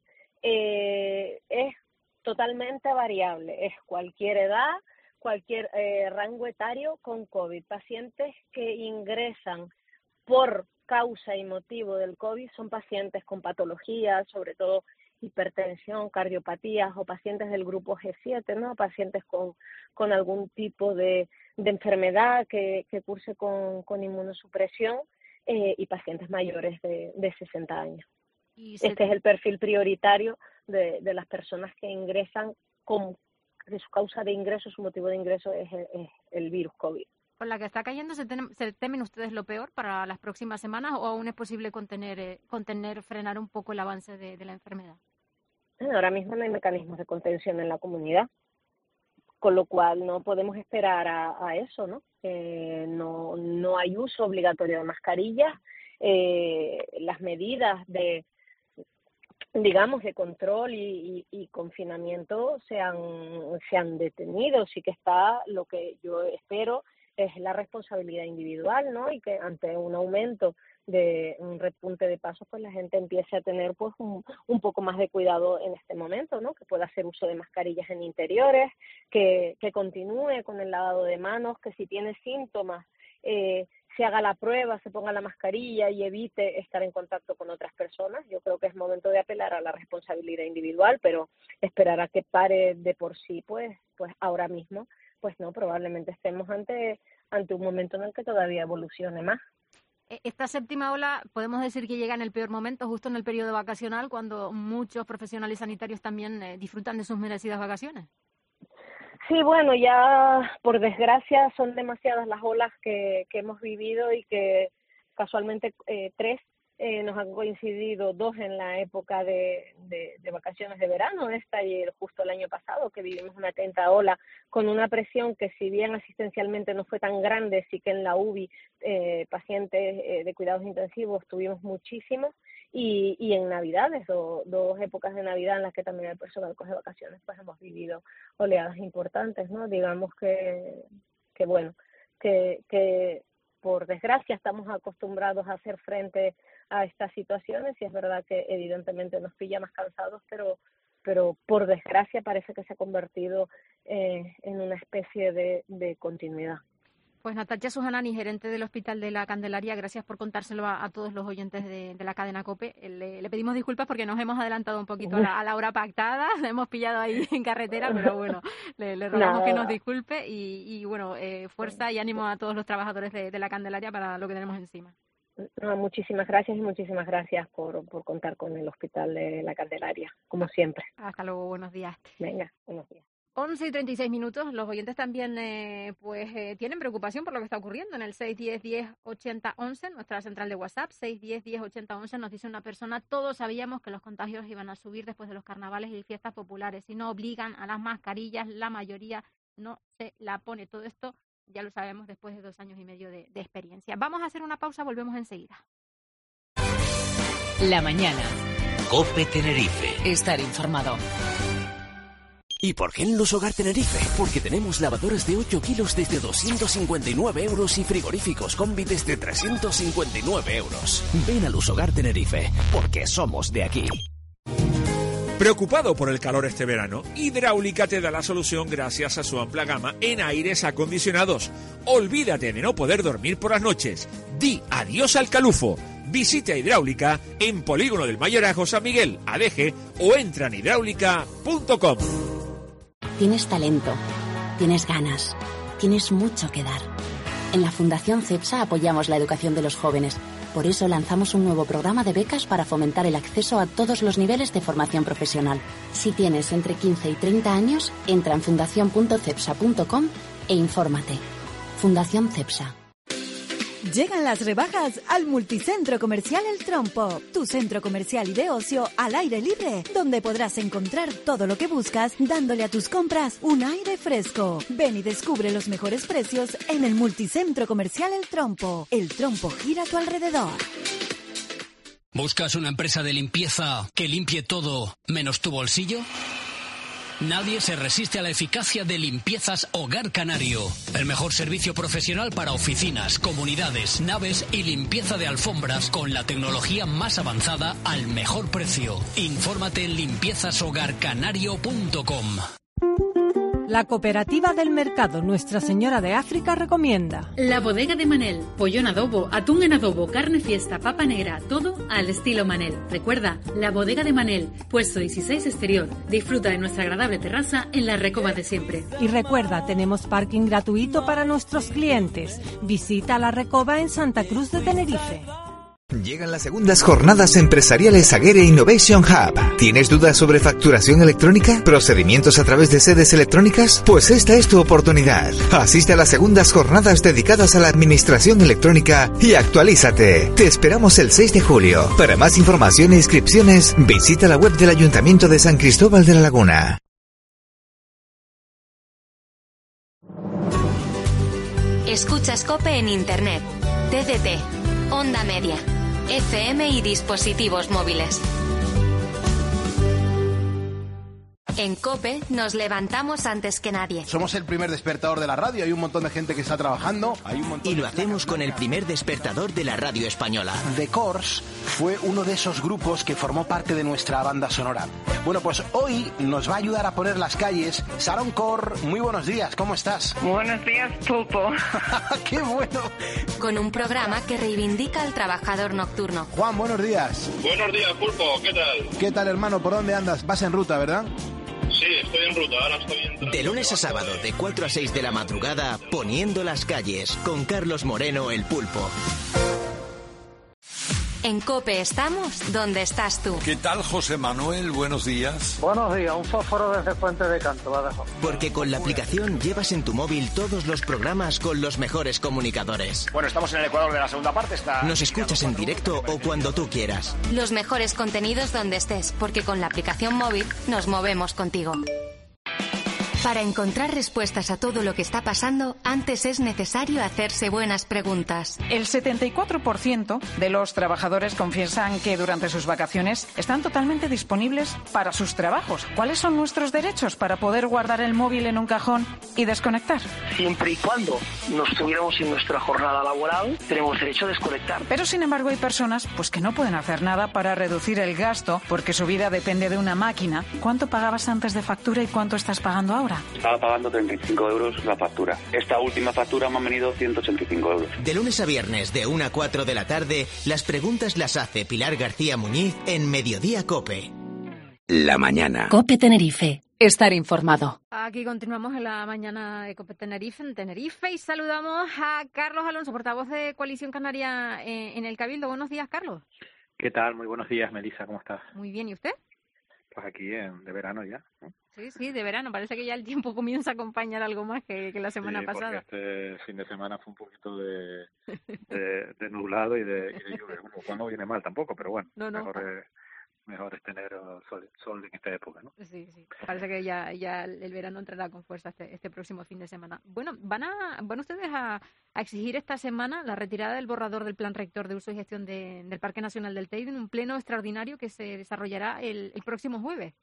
eh, es totalmente variable, es cualquier edad, cualquier eh, rango etario con COVID. Pacientes que ingresan por causa y motivo del COVID son pacientes con patologías, sobre todo hipertensión, cardiopatías o pacientes del grupo G siete, ¿no? Pacientes con, con algún tipo de, de enfermedad que, que curse con, con inmunosupresión eh, y pacientes mayores de, de sesenta años. Y se... Este es el perfil prioritario de, de las personas que ingresan con, de su causa de ingreso, su motivo de ingreso es el, es el virus COVID. Con la que está cayendo, ¿se, ten, ¿se temen ustedes lo peor para las próximas semanas o aún es posible contener, eh, contener frenar un poco el avance de, de la enfermedad? Ahora mismo no hay mecanismos de contención en la comunidad, con lo cual no podemos esperar a, a eso, ¿no? Eh, no no hay uso obligatorio de mascarillas, eh, las medidas de, digamos, de control y, y, y confinamiento se han, se han detenido. Sí que está lo que yo espero es la responsabilidad individual, ¿no? Y que ante un aumento de un repunte de pasos, pues la gente empiece a tener pues un, un poco más de cuidado en este momento, ¿no? Que pueda hacer uso de mascarillas en interiores, que, que continúe con el lavado de manos, que si tiene síntomas eh, se haga la prueba, se ponga la mascarilla y evite estar en contacto con otras personas. Yo creo que es momento de apelar a la responsabilidad individual, pero esperar a que pare de por sí, pues, pues ahora mismo, pues no, probablemente estemos ante, ante un momento en el que todavía evolucione más. Esta séptima ola podemos decir que llega en el peor momento, justo en el periodo vacacional, cuando muchos profesionales sanitarios también eh, disfrutan de sus merecidas vacaciones. Sí, bueno, ya por desgracia son demasiadas las olas que, que hemos vivido y que casualmente eh, tres eh, nos han coincidido, dos en la época de, de, de vacaciones de verano, esta y el, justo el año pasado, que vivimos una atenta ola con una presión que, si bien asistencialmente no fue tan grande, sí que en la U B I eh, pacientes eh, de cuidados intensivos tuvimos muchísimos. Y, y en Navidades, do, dos épocas de Navidad en las que también el personal coge vacaciones, pues hemos vivido oleadas importantes, ¿no? Digamos que, que bueno, que, que por desgracia estamos acostumbrados a hacer frente a estas situaciones y es verdad que evidentemente nos pilla más cansados, pero, pero por desgracia parece que se ha convertido eh, en una especie de, de continuidad. Pues Natacha Sujanani, gerente del Hospital de la Candelaria, gracias por contárselo a, a todos los oyentes de, de la cadena COPE. Le, le pedimos disculpas porque nos hemos adelantado un poquito a la, a la hora pactada, le hemos pillado ahí en carretera, pero bueno, le, le rogamos Nada. que nos disculpe y, y bueno, eh, fuerza y ánimo a todos los trabajadores de, de la Candelaria para lo que tenemos encima. No, muchísimas gracias y muchísimas gracias por, por contar con el Hospital de la Candelaria, como siempre. Hasta luego, buenos días. Venga, buenos días. once y treinta y seis minutos, los oyentes también eh, pues eh, tienen preocupación por lo que está ocurriendo en el seis diez, diez, ochenta, once, nuestra central de WhatsApp, seis diez, diez, ochenta, once, nos dice una persona: todos sabíamos que los contagios iban a subir después de los carnavales y fiestas populares, si no obligan a las mascarillas, la mayoría no se la pone. Todo esto ya lo sabemos después de dos años y medio de, de experiencia. Vamos a hacer una pausa, volvemos enseguida. La mañana. COPE Tenerife. Estar informado. ¿Y por qué en Luz Hogar Tenerife? Porque tenemos lavadoras de ocho kilos desde doscientos cincuenta y nueve euros y frigoríficos combi desde trescientos cincuenta y nueve euros. Ven a Luz Hogar Tenerife, porque somos de aquí. ¿Preocupado por el calor este verano? Hidráulica te da la solución gracias a su amplia gama en aires acondicionados. Olvídate de no poder dormir por las noches. Di adiós al calufo. Visita Hidráulica en Polígono del Mayorazgo San Miguel, Adeje, o entra en hidráulica punto com. Tienes talento, tienes ganas, tienes mucho que dar. En la Fundación CEPSA apoyamos la educación de los jóvenes. Por eso lanzamos un nuevo programa de becas para fomentar el acceso a todos los niveles de formación profesional. Si tienes entre quince y treinta años, entra en fundación punto cepsa punto com e infórmate. Fundación CEPSA. Llegan las rebajas al Multicentro Comercial El Trompo, tu centro comercial y de ocio al aire libre, donde podrás encontrar todo lo que buscas, dándole a tus compras un aire fresco. Ven y descubre los mejores precios en el Multicentro Comercial El Trompo. El Trompo gira a tu alrededor. ¿Buscas una empresa de limpieza que limpie todo menos tu bolsillo? Nadie se resiste a la eficacia de Limpiezas Hogar Canario. El mejor servicio profesional para oficinas, comunidades, naves y limpieza de alfombras con la tecnología más avanzada al mejor precio. Infórmate en limpiezas hogar canario punto com. La Cooperativa del Mercado Nuestra Señora de África recomienda La Bodega de Manel, pollo en adobo, atún en adobo, carne fiesta, papa negra, todo al estilo Manel. Recuerda, La Bodega de Manel, puesto dieciséis exterior. Disfruta de nuestra agradable terraza en la Recoba de siempre. Y recuerda, tenemos parking gratuito para nuestros clientes. Visita la Recoba en Santa Cruz de Tenerife. Llegan las segundas jornadas empresariales Agere Innovation Hub. ¿Tienes dudas sobre facturación electrónica? ¿Procedimientos a través de sedes electrónicas? Pues esta es tu oportunidad. Asiste a las segundas jornadas dedicadas a la administración electrónica y actualízate. Te esperamos el seis de julio. Para más información e inscripciones, visita la web del Ayuntamiento de San Cristóbal de la Laguna. Escuchas COPE en Internet, T D T, Onda Media, F M y dispositivos móviles. En COPE nos levantamos antes que nadie. Somos el primer despertador de la radio, hay un montón de gente que está trabajando. Hay un montón y lo hacemos con el primer despertador de la radio española. The Corrs fue uno de esos grupos que formó parte de nuestra banda sonora. Bueno, pues hoy nos va a ayudar a poner las calles Sharon Corr. Muy buenos días, ¿cómo estás? Buenos días, Pulpo. ¡Qué bueno! Con un programa que reivindica al trabajador nocturno. Juan, buenos días. Buenos días, Pulpo, ¿qué tal? ¿Qué tal, hermano? ¿Por dónde andas? Vas en ruta, ¿verdad? Sí, estoy en ruta, ahora estoy entrando. De lunes a sábado, de cuatro a seis de la madrugada, Poniendo las calles, con Carlos Moreno, el Pulpo. En COPE estamos donde estás tú. ¿Qué tal, José Manuel? Buenos días. Buenos días, un fósforo desde Fuente de Canto, va a dejar. Porque con la aplicación llevas en tu móvil todos los programas con los mejores comunicadores. Bueno, estamos en el Ecuador de la segunda parte. Está... Nos escuchas en directo o cuando tú quieras. Los mejores contenidos donde estés, porque con la aplicación móvil nos movemos contigo. Para encontrar respuestas a todo lo que está pasando, antes es necesario hacerse buenas preguntas. El setenta y cuatro por ciento de los trabajadores confiesan que durante sus vacaciones están totalmente disponibles para sus trabajos. ¿Cuáles son nuestros derechos para poder guardar el móvil en un cajón y desconectar? Siempre y cuando no estuviéramos en nuestra jornada laboral, tenemos derecho a desconectar. Pero sin embargo hay personas pues que no pueden hacer nada para reducir el gasto porque su vida depende de una máquina. ¿Cuánto pagabas antes de factura y cuánto estás pagando ahora? Estaba pagando treinta y cinco euros la factura. Esta última factura me han venido ciento ochenta y cinco euros. De lunes a viernes, de una a cuatro de la tarde, las preguntas las hace Pilar García Muñiz en Mediodía COPE. La mañana. COPE Tenerife. Estar informado. Aquí continuamos en la mañana de COPE Tenerife, en Tenerife, y saludamos a Carlos Alonso, portavoz de Coalición Canaria en el Cabildo. Buenos días, Carlos. ¿Qué tal? Muy buenos días, Melissa. ¿Cómo estás? Muy bien. ¿Y usted? Pues aquí en, de verano ya, ¿no? Sí, sí, de verano. Parece que ya el tiempo comienza a acompañar algo más que, que la semana sí, pasada. Este fin de semana fue un poquito de, de, de nublado y de, y de lluvia. Bueno, pues no viene mal tampoco, pero bueno, no, no. mejor, es, mejor es tener sol, sol en esta época, ¿no? Sí, sí. Parece que ya, ya el verano entrará con fuerza este, este próximo fin de semana. Bueno, ¿van a van ustedes a, a exigir esta semana la retirada del borrador del Plan Rector de Uso y Gestión de, del Parque Nacional del Teide en un pleno extraordinario que se desarrollará el, el próximo jueves?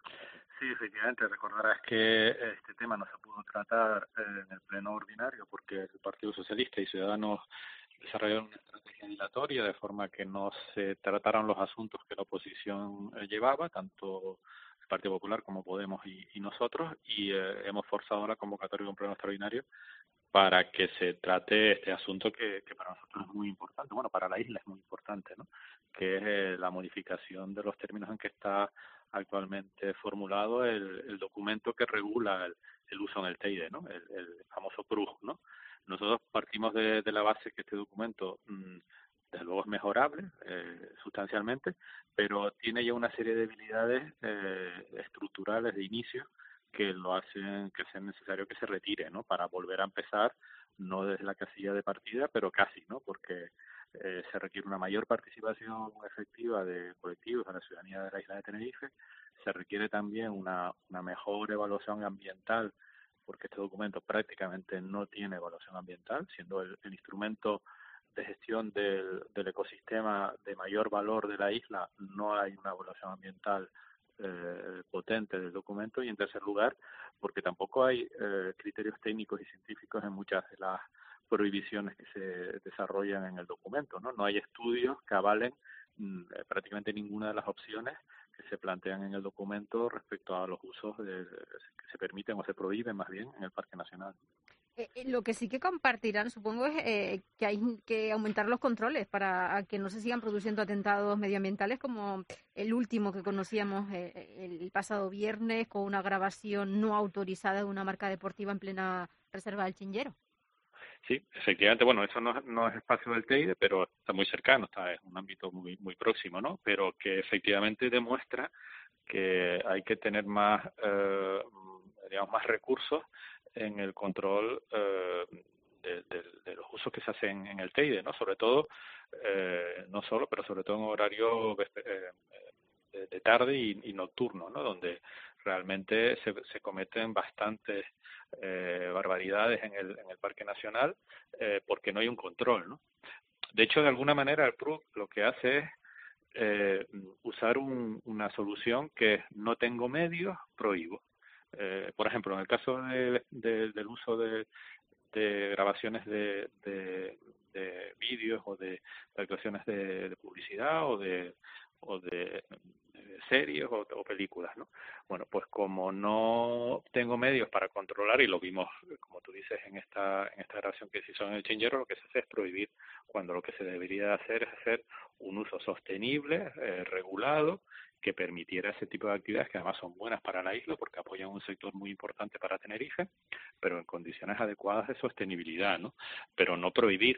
Sí, efectivamente, recordarás que este tema no se pudo tratar en el pleno ordinario porque el Partido Socialista y Ciudadanos desarrollaron una estrategia dilatoria de forma que no se trataran los asuntos que la oposición llevaba, tanto el Partido Popular como Podemos y, y nosotros, y eh, hemos forzado la convocatoria de un pleno extraordinario para que se trate este asunto que, que para nosotros es muy importante, bueno, para la isla es muy importante, ¿no? Que es eh, la modificación de los términos en que está actualmente formulado el, el documento que regula el, el uso en el Teide, ¿no? El, el famoso P R U G, ¿no? Nosotros partimos de, de la base que este documento, mmm, desde luego, es mejorable eh, sustancialmente, pero tiene ya una serie de debilidades eh, estructurales de inicio que lo hacen que sea necesario que se retire, ¿no? Para volver a empezar, no desde la casilla de partida, pero casi, ¿no? Porque eh, se requiere una mayor participación efectiva de colectivos de la ciudadanía de la isla de Tenerife, se requiere también una, una mejor evaluación ambiental, porque este documento prácticamente no tiene evaluación ambiental, siendo el, el instrumento de gestión del, del ecosistema de mayor valor de la isla, no hay una evaluación ambiental Eh, potente del documento, y en tercer lugar porque tampoco hay eh, criterios técnicos y científicos en muchas de las prohibiciones que se desarrollan en el documento, ¿no? No hay estudios que avalen mmm, prácticamente ninguna de las opciones que se plantean en el documento respecto a los usos de, que se permiten o se prohíben más bien en el Parque Nacional. Eh, eh, lo que sí que compartirán, supongo, es eh, que hay que aumentar los controles para que no se sigan produciendo atentados medioambientales como el último que conocíamos eh, el pasado viernes, con una grabación no autorizada de una marca deportiva en plena reserva del Chinllero. Sí, efectivamente, bueno, eso no, no es espacio del Teide, pero está muy cercano, está es un ámbito muy muy próximo, ¿no? Pero que efectivamente demuestra que hay que tener más, eh, digamos, más recursos en el control eh, de, de, de los usos que se hacen en el Teide, ¿no? Sobre todo, eh, no solo, pero sobre todo en horario eh, de, de tarde y, y nocturno, ¿no? Donde realmente se, se cometen bastantes eh, barbaridades en el, en el Parque Nacional eh, porque no hay un control, ¿no? De hecho, de alguna manera, el P R U lo que hace es eh, usar un, una solución que es no tengo medios, prohíbo. Eh, por ejemplo, en el caso de, de, del uso de, de grabaciones de, de, de vídeos o de, de actuaciones de, de publicidad o de o de, de series o, o películas, ¿no? Bueno, pues como no tengo medios para controlar, y lo vimos, como tú dices, en esta en esta grabación que se hizo en el Chingero, lo que se hace es prohibir, cuando lo que se debería hacer es hacer un uso sostenible, eh, regulado, que permitiera ese tipo de actividades que además son buenas para la isla porque apoyan un sector muy importante para Tenerife, pero en condiciones adecuadas de sostenibilidad, ¿no? Pero no prohibir,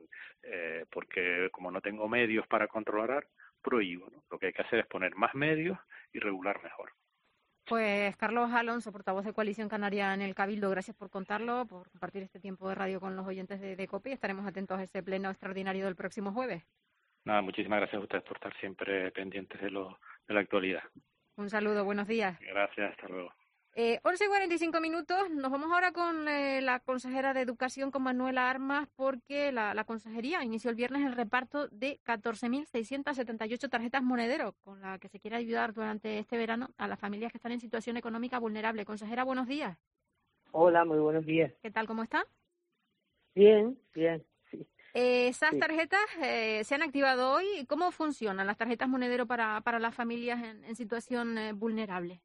eh, porque como no tengo medios para controlar, prohíbo, ¿no? Lo que hay que hacer es poner más medios y regular mejor. Pues Carlos Alonso, portavoz de Coalición Canaria en el Cabildo, gracias por contarlo, por compartir este tiempo de radio con los oyentes de, de COPE. Estaremos atentos a ese pleno extraordinario del próximo jueves. Nada, muchísimas gracias a ustedes por estar siempre pendientes de, lo, de la actualidad. Un saludo, buenos días. Gracias, hasta luego. Eh, once y cuarenta y cinco minutos, nos vamos ahora con eh, la consejera de Educación, con Manuela Armas, porque la, la consejería inició el viernes el reparto de catorce mil seiscientas setenta y ocho tarjetas monedero, con la que se quiere ayudar durante este verano a las familias que están en situación económica vulnerable. Consejera, buenos días. Hola, muy buenos días. ¿Qué tal, cómo está? Bien, bien, sí. Eh, esas sí. tarjetas eh, se han activado hoy. ¿Cómo funcionan las tarjetas monedero para, para las familias en, en situación eh, vulnerable?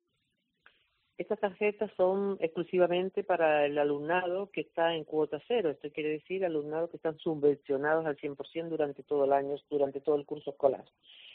Estas tarjetas son exclusivamente para el alumnado que está en cuota cero. Esto quiere decir alumnado que están subvencionados al cien por ciento durante todo el año, durante todo el curso escolar.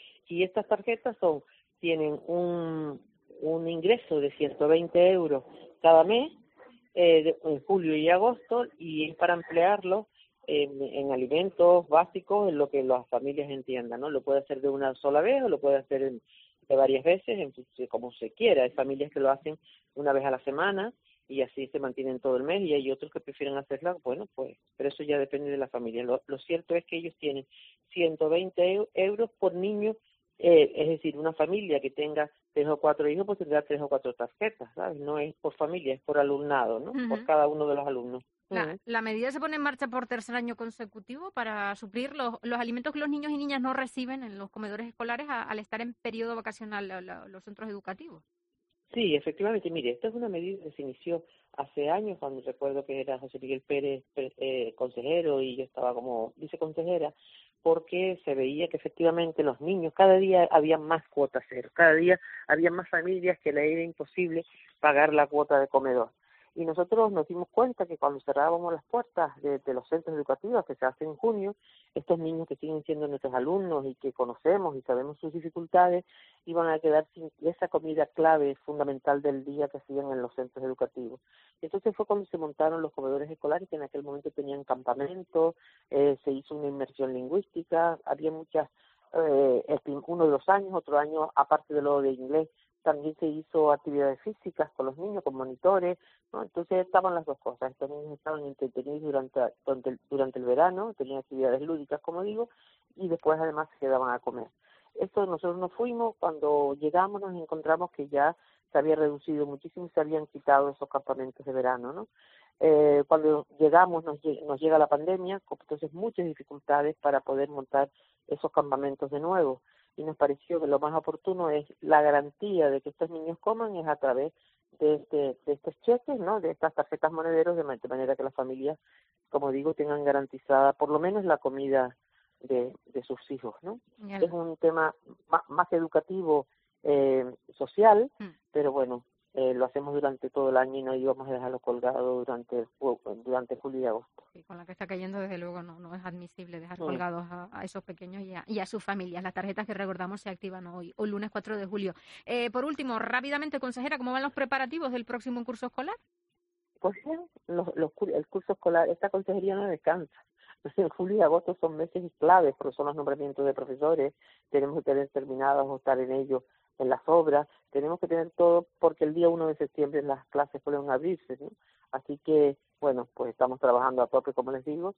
Y estas tarjetas son tienen un, un ingreso de ciento veinte euros cada mes, eh, de, en julio y agosto, y es para emplearlo en, en alimentos básicos, en lo que las familias entiendan, ¿no? Lo puede hacer de una sola vez o lo puede hacer en de varias veces, en, como se quiera. Hay familias que lo hacen una vez a la semana y así se mantienen todo el mes, y hay otros que prefieren hacerla, bueno, pues, pero eso ya depende de la familia. Lo, lo cierto es que ellos tienen ciento veinte euros por niño, eh, es decir, una familia que tenga tres o cuatro hijos, pues tendrá tres o cuatro tarjetas, ¿sabes? No es por familia, es por alumnado, ¿no? Uh-huh. Por cada uno de los alumnos. La, uh-huh. la medida se pone en marcha por tercer año consecutivo para suplir los, los alimentos que los niños y niñas no reciben en los comedores escolares a, al estar en periodo vacacional la, la, los centros educativos. Sí, efectivamente. Mire, esta es una medida que se inició hace años, cuando recuerdo que era José Miguel Pérez eh, consejero y yo estaba como viceconsejera, porque se veía que efectivamente los niños, cada día había más cuotas cero, cada día había más familias que le era imposible pagar la cuota de comedor. Y nosotros nos dimos cuenta que cuando cerrábamos las puertas de, de los centros educativos, que se hace en junio, estos niños que siguen siendo nuestros alumnos y que conocemos y sabemos sus dificultades, iban a quedar sin esa comida clave, fundamental del día que hacían en los centros educativos. Y entonces fue cuando se montaron los comedores escolares, que en aquel momento tenían campamentos, eh, se hizo una inmersión lingüística, había muchas, eh, uno de los años, otro año, aparte de lo de inglés, también se hizo actividades físicas con los niños, con monitores, ¿no? Entonces estaban las dos cosas. Estos niños estaban entretenidos durante, durante, el, durante el verano, tenían actividades lúdicas, como digo, y después además se quedaban a comer. Esto nosotros nos fuimos, cuando llegamos nos encontramos que ya se había reducido muchísimo y se habían quitado esos campamentos de verano, ¿no? Eh, cuando llegamos nos, nos llega la pandemia, entonces muchas dificultades para poder montar esos campamentos de nuevo. Y nos pareció que lo más oportuno es la garantía de que estos niños coman es a través de este de estos cheques, ¿no? De estas tarjetas monederos, de manera que las familias, como digo, tengan garantizada por lo menos la comida de, de sus hijos, ¿no? Yeah. Es un tema más, más educativo, eh, social, mm. pero bueno, eh, lo hacemos durante todo el año y no íbamos a dejarlo colgado durante durante julio y agosto. Sí, con la que está cayendo, desde luego, no no es admisible dejar mm. colgados a, a esos pequeños y a, y a sus familias. Las tarjetas que recordamos se activan hoy, hoy lunes cuatro de julio. Eh, por último, rápidamente, consejera, ¿cómo van los preparativos del próximo curso escolar? Pues bien, los, los, el curso escolar, esta consejería no descansa. En julio y agosto son meses claves, porque son los nombramientos de profesores, tenemos que tener terminados o estar en ellos en las obras, tenemos que tener todo porque el día uno de septiembre las clases pueden abrirse, ¿no? Así que, bueno, pues estamos trabajando a tope, como les digo,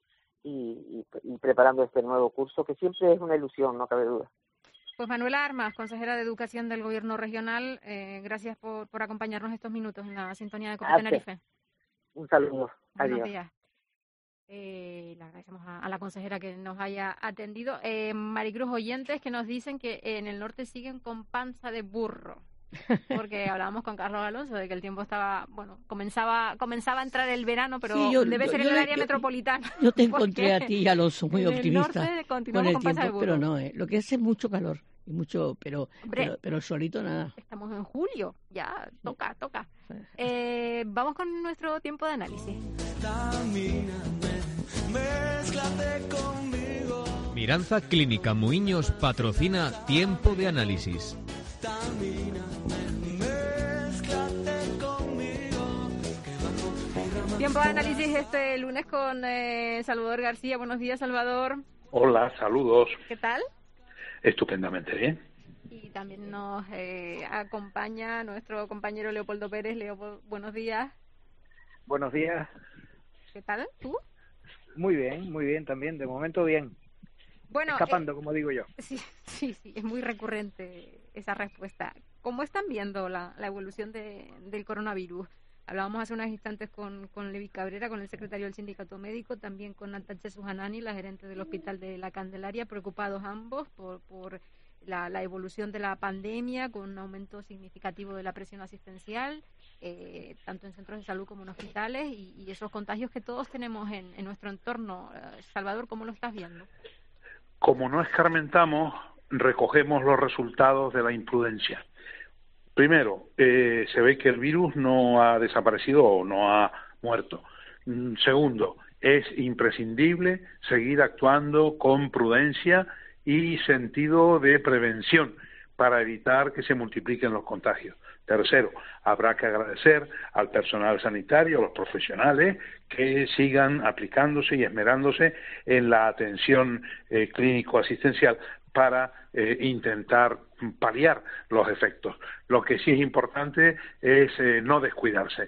y, y, y preparando este nuevo curso, que siempre es una ilusión, no cabe duda. Pues Manuela Armas, consejera de Educación del Gobierno Regional, eh, gracias por, por acompañarnos estos minutos en la sintonía de COPE Tenerife. Un saludo. Buenos Adiós. días. Eh, le agradecemos a, a la consejera que nos haya atendido. Eh, Maricruz, oyentes que nos dicen que en el norte siguen con panza de burro, porque hablábamos con Carlos Alonso de que el tiempo estaba, bueno, comenzaba comenzaba a entrar el verano, pero sí, yo, debe yo, ser en el área yo, metropolitana. Yo te encontré a ti y Alonso muy optimista con el con tiempo, pero no, eh, lo que hace es mucho calor y mucho, pero, Hombre, pero pero solito nada. Estamos en julio, ya toca, toca. Eh, vamos con nuestro tiempo de análisis. Miranza Clínica Muiños patrocina Tiempo de Análisis. Tiempo de análisis este lunes con eh, Salvador García. Buenos días, Salvador. Hola, saludos. ¿Qué tal? Estupendamente bien. Y también nos eh, acompaña nuestro compañero Leopoldo Pérez. Leopoldo, buenos días. Buenos días. ¿Qué tal? ¿Tú? Muy bien, muy bien también. De momento bien. Bueno, escapando, eh, como digo yo. Sí, sí, sí, es muy recurrente esa respuesta. ¿Cómo están viendo la, la evolución de, del coronavirus? Hablábamos hace unos instantes con, con Levi Cabrera, con el secretario del Sindicato Médico, también con Natacha Sujanani, la gerente del Hospital de la Candelaria, preocupados ambos por, por la, la evolución de la pandemia, con un aumento significativo de la presión asistencial, eh, tanto en centros de salud como en hospitales, y, y esos contagios que todos tenemos en, en nuestro entorno. Salvador, ¿cómo lo estás viendo? Como no escarmentamos, recogemos los resultados de la imprudencia. Primero, eh, se ve que el virus no ha desaparecido o no ha muerto. Segundo, es imprescindible seguir actuando con prudencia y sentido de prevención para evitar que se multipliquen los contagios. Tercero, habrá que agradecer al personal sanitario, a los profesionales que sigan aplicándose y esmerándose en la atención eh, clínico-asistencial para eh, intentar paliar los efectos. Lo que sí es importante es eh, no descuidarse,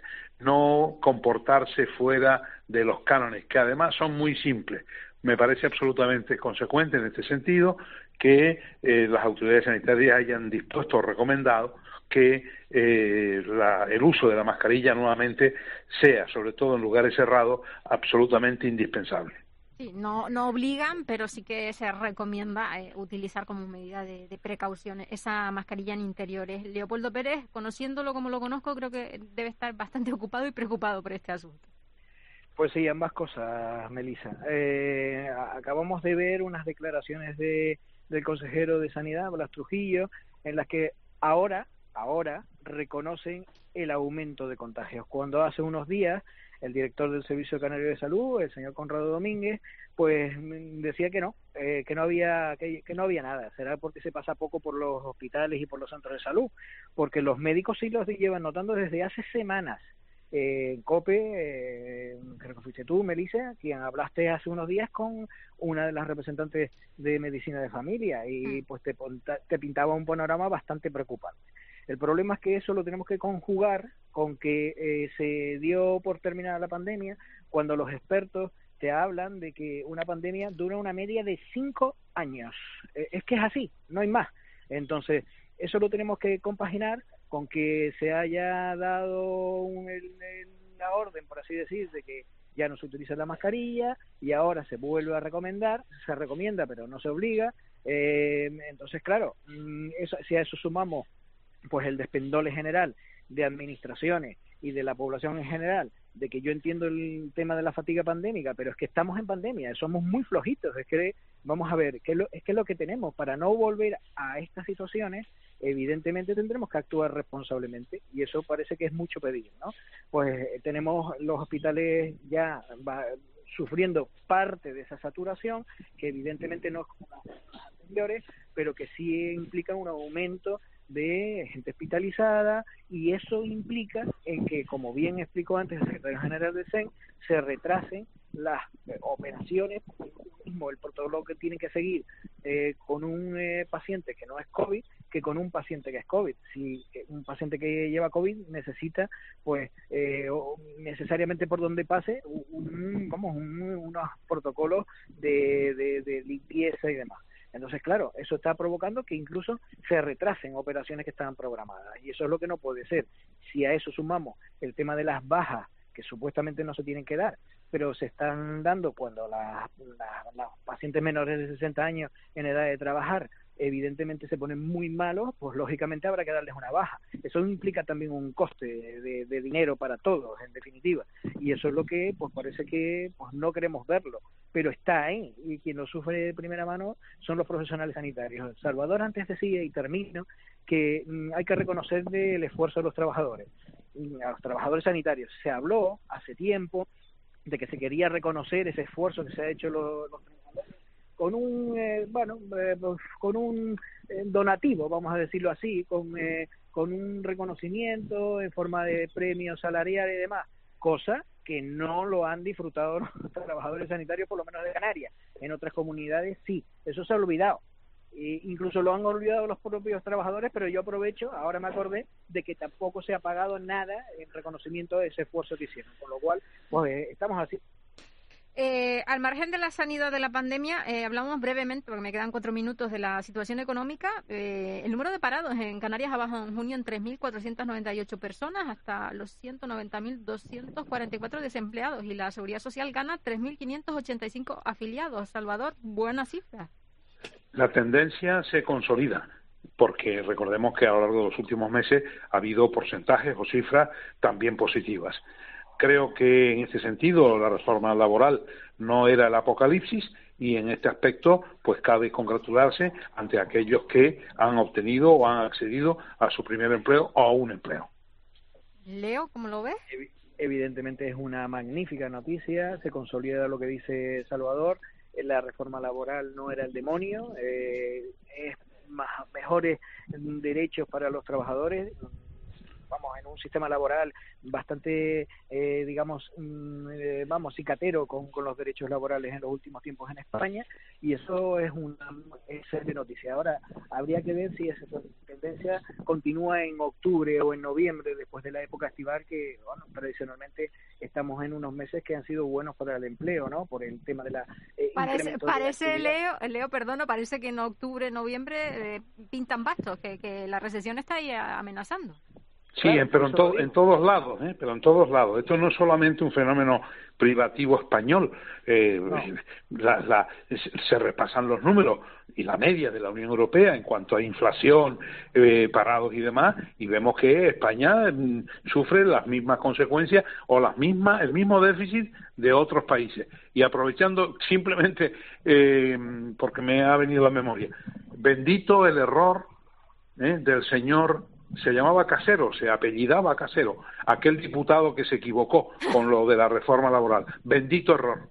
no comportarse fuera de los cánones, que además son muy simples. Me parece absolutamente consecuente en este sentido que eh, las autoridades sanitarias hayan dispuesto o recomendado que eh, la, el uso de la mascarilla nuevamente sea, sobre todo en lugares cerrados, absolutamente indispensable. Sí, no, no obligan, pero sí que se recomienda eh, utilizar como medida de, de precaución esa mascarilla en interiores. Leopoldo Pérez, conociéndolo como lo conozco, creo que debe estar bastante ocupado y preocupado por este asunto. Pues sí, ambas cosas, Melissa. Eh, acabamos de ver unas declaraciones de, del consejero de Sanidad, Blas Trujillo, en las que ahora, ahora reconocen el aumento de contagios. Cuando hace unos días el director del Servicio Canario de Salud, el señor Conrado Domínguez, pues decía que no, eh, que no había que, que no había nada. Será porque se pasa poco por los hospitales y por los centros de salud, porque los médicos sí los llevan notando desde hace semanas. Eh, COPE, eh, creo que fuiste tú, Melissa, quien hablaste hace unos días con una de las representantes de medicina de familia y pues te, te pintaba un panorama bastante preocupante. El problema es que eso lo tenemos que conjugar con que eh, se dio por terminada la pandemia cuando los expertos te hablan de que una pandemia dura una media de cinco años. Eh, es que es así, no hay más. Entonces, eso lo tenemos que compaginar con que se haya dado un, el, el, la orden, por así decir, de que ya no se utiliza la mascarilla y ahora se vuelve a recomendar, se recomienda pero no se obliga. Eh, entonces, claro, eso, si a eso sumamos pues el despendole general de administraciones y de la población en general, de que yo entiendo el tema de la fatiga pandémica, pero es que estamos en pandemia, somos muy flojitos, es que vamos a ver, ¿qué es lo, es que es lo que tenemos? Para no volver a estas situaciones, evidentemente tendremos que actuar responsablemente, y eso parece que es mucho pedir, ¿no? Pues eh, tenemos los hospitales ya va, sufriendo parte de esa saturación, que evidentemente no es como las anteriores, pero que sí implica un aumento de gente hospitalizada, y eso implica en que, como bien explicó antes el secretario general del S E N, se retrasen las eh, operaciones, mismo el protocolo que tienen que seguir eh, con un eh, paciente que no es COVID que con un paciente que es COVID. Si un paciente que lleva COVID necesita, pues, eh, necesariamente por donde pase, un, vamos, un, unos protocolos de, de, de limpieza y demás. Entonces, claro, eso está provocando que incluso se retrasen operaciones que estaban programadas, y eso es lo que no puede ser. Si a eso sumamos el tema de las bajas, que supuestamente no se tienen que dar, pero se están dando cuando las la, la pacientes menores de sesenta años en edad de trabajar evidentemente se ponen muy malos, pues lógicamente habrá que darles una baja. Eso implica también un coste de, de dinero para todos, en definitiva, y eso es lo que pues parece que pues no queremos verlo, pero está ahí, y quien lo sufre de primera mano son los profesionales sanitarios. Salvador antes decía, y termino, que mm, hay que reconocer el esfuerzo de los trabajadores, a los trabajadores sanitarios. Se habló hace tiempo de que se quería reconocer ese esfuerzo que se ha hecho los, los trabajadores con un eh, bueno eh, con un eh, donativo, vamos a decirlo así, con eh, con un reconocimiento en forma de premio salarial y demás, cosa que no lo han disfrutado los trabajadores sanitarios, por lo menos de Canarias. En otras comunidades sí, eso se ha olvidado. E incluso lo han olvidado los propios trabajadores, pero yo aprovecho, ahora me acordé, de que tampoco se ha pagado nada en reconocimiento de ese esfuerzo que hicieron, con lo cual pues eh, estamos así. Eh, al margen de la sanidad de la pandemia, eh, hablamos brevemente, porque me quedan cuatro minutos, de la situación económica. Eh, el número de parados en Canarias ha bajado en junio en tres mil cuatrocientas noventa y ocho personas hasta los ciento noventa mil doscientos cuarenta y cuatro desempleados, y la Seguridad Social gana tres mil quinientos ochenta y cinco afiliados. Salvador, buena cifra. La tendencia se consolida, porque recordemos que a lo largo de los últimos meses ha habido porcentajes o cifras también positivas. Creo que en este sentido la reforma laboral no era el apocalipsis, y en este aspecto pues cabe congratularse ante aquellos que han obtenido o han accedido a su primer empleo o a un empleo. Leo, ¿cómo lo ves? Evidentemente es una magnífica noticia, se consolida lo que dice Salvador. La reforma laboral no era el demonio, eh, es más, mejores derechos para los trabajadores. Vamos, en un sistema laboral bastante, eh, digamos, eh, vamos, cicatero con, con los derechos laborales en los últimos tiempos en España, y eso es una excelente noticia. Ahora, habría que ver si esa tendencia continúa en octubre o en noviembre, después de la época estival, que, bueno, tradicionalmente estamos en unos meses que han sido buenos para el empleo, ¿no? Por el tema de la... Eh, parece, parece Leo, Leo, perdón, parece que en octubre, noviembre eh, pintan bastos, que, que la recesión está ahí amenazando. Sí, claro, pero en, to en todos lados, ¿eh? pero en todos lados. Esto no es solamente un fenómeno privativo español. Eh, no. la, la, se repasan los números y la media de la Unión Europea en cuanto a inflación, eh, parados y demás, y vemos que España mm, sufre las mismas consecuencias o las mismas, el mismo déficit de otros países. Y aprovechando simplemente, eh, porque me ha venido a la memoria, bendito el error ¿eh? del señor... Se llamaba Casero, se apellidaba Casero, aquel diputado que se equivocó con lo de la reforma laboral. Bendito error.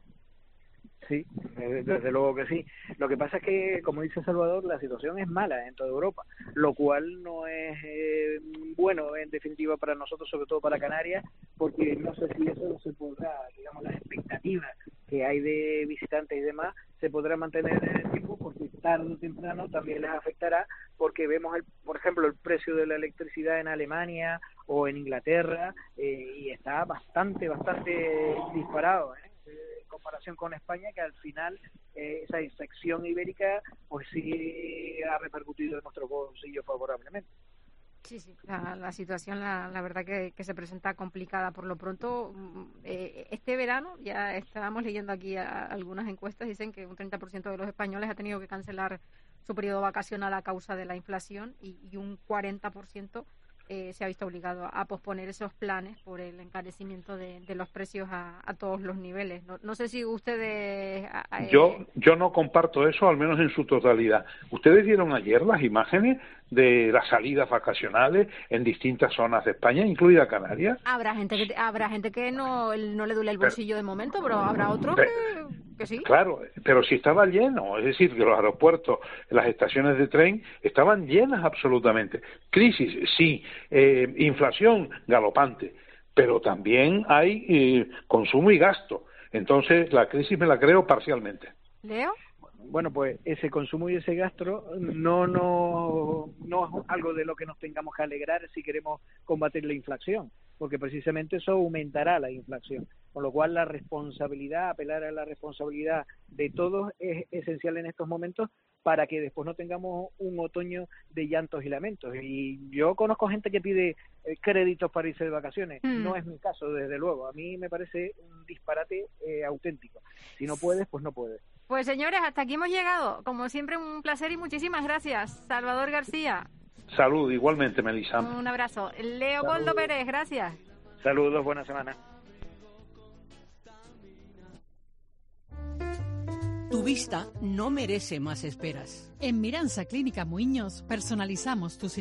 Sí, desde luego que sí. Lo que pasa es que, como dice Salvador, la situación es mala en toda Europa, lo cual no es eh, bueno, en definitiva, para nosotros, sobre todo para Canarias, porque no sé si eso se podrá, digamos, las expectativas que hay de visitantes y demás, se podrá mantener en el tiempo, porque tarde o temprano también les afectará, porque vemos, el, por ejemplo, el precio de la electricidad en Alemania o en Inglaterra, eh, y está bastante, bastante disparado, ¿eh? En comparación con España, que al final eh, esa sección ibérica pues sí ha repercutido en nuestro bolsillo favorablemente. Sí, sí, la, la situación la, la verdad que, que se presenta complicada. Por lo pronto, eh, este verano ya estábamos leyendo aquí a, algunas encuestas, dicen que un treinta por ciento de los españoles ha tenido que cancelar su periodo vacacional a causa de la inflación, y, y un cuarenta por ciento Eh, se ha visto obligado a posponer esos planes por el encarecimiento de, de los precios a, a todos los niveles. No, no sé si ustedes... Eh... Yo yo no comparto eso, al menos en su totalidad. Ustedes vieron ayer las imágenes de las salidas vacacionales en distintas zonas de España, incluida Canarias. Habrá gente que habrá gente que no no le duele el bolsillo pero, de momento, pero habrá otros pero, que, que sí. Claro, pero si estaba lleno, es decir, que los aeropuertos, las estaciones de tren estaban llenas absolutamente. Crisis, sí. Eh, inflación galopante, pero también hay eh, consumo y gasto. Entonces, la crisis me la creo parcialmente. ¿Leo? Bueno, pues ese consumo y ese gasto no, no, no es algo de lo que nos tengamos que alegrar si queremos combatir la inflación, porque precisamente eso aumentará la inflación. Con lo cual la responsabilidad, apelar a la responsabilidad de todos es esencial en estos momentos, para que después no tengamos un otoño de llantos y lamentos. Y yo conozco gente que pide eh, créditos para irse de vacaciones. Mm. No es mi caso, desde luego. A mí me parece un disparate eh, auténtico. Si no puedes, pues no puedes. Pues señores, hasta aquí hemos llegado. Como siempre, un placer y muchísimas gracias. Salvador García. Salud, igualmente, Melissa. Un abrazo. Leopoldo Pérez, gracias. Saludos, buena semana. Tu vista no merece más esperas. En Miranza Clínica Muiños personalizamos tu cirugía.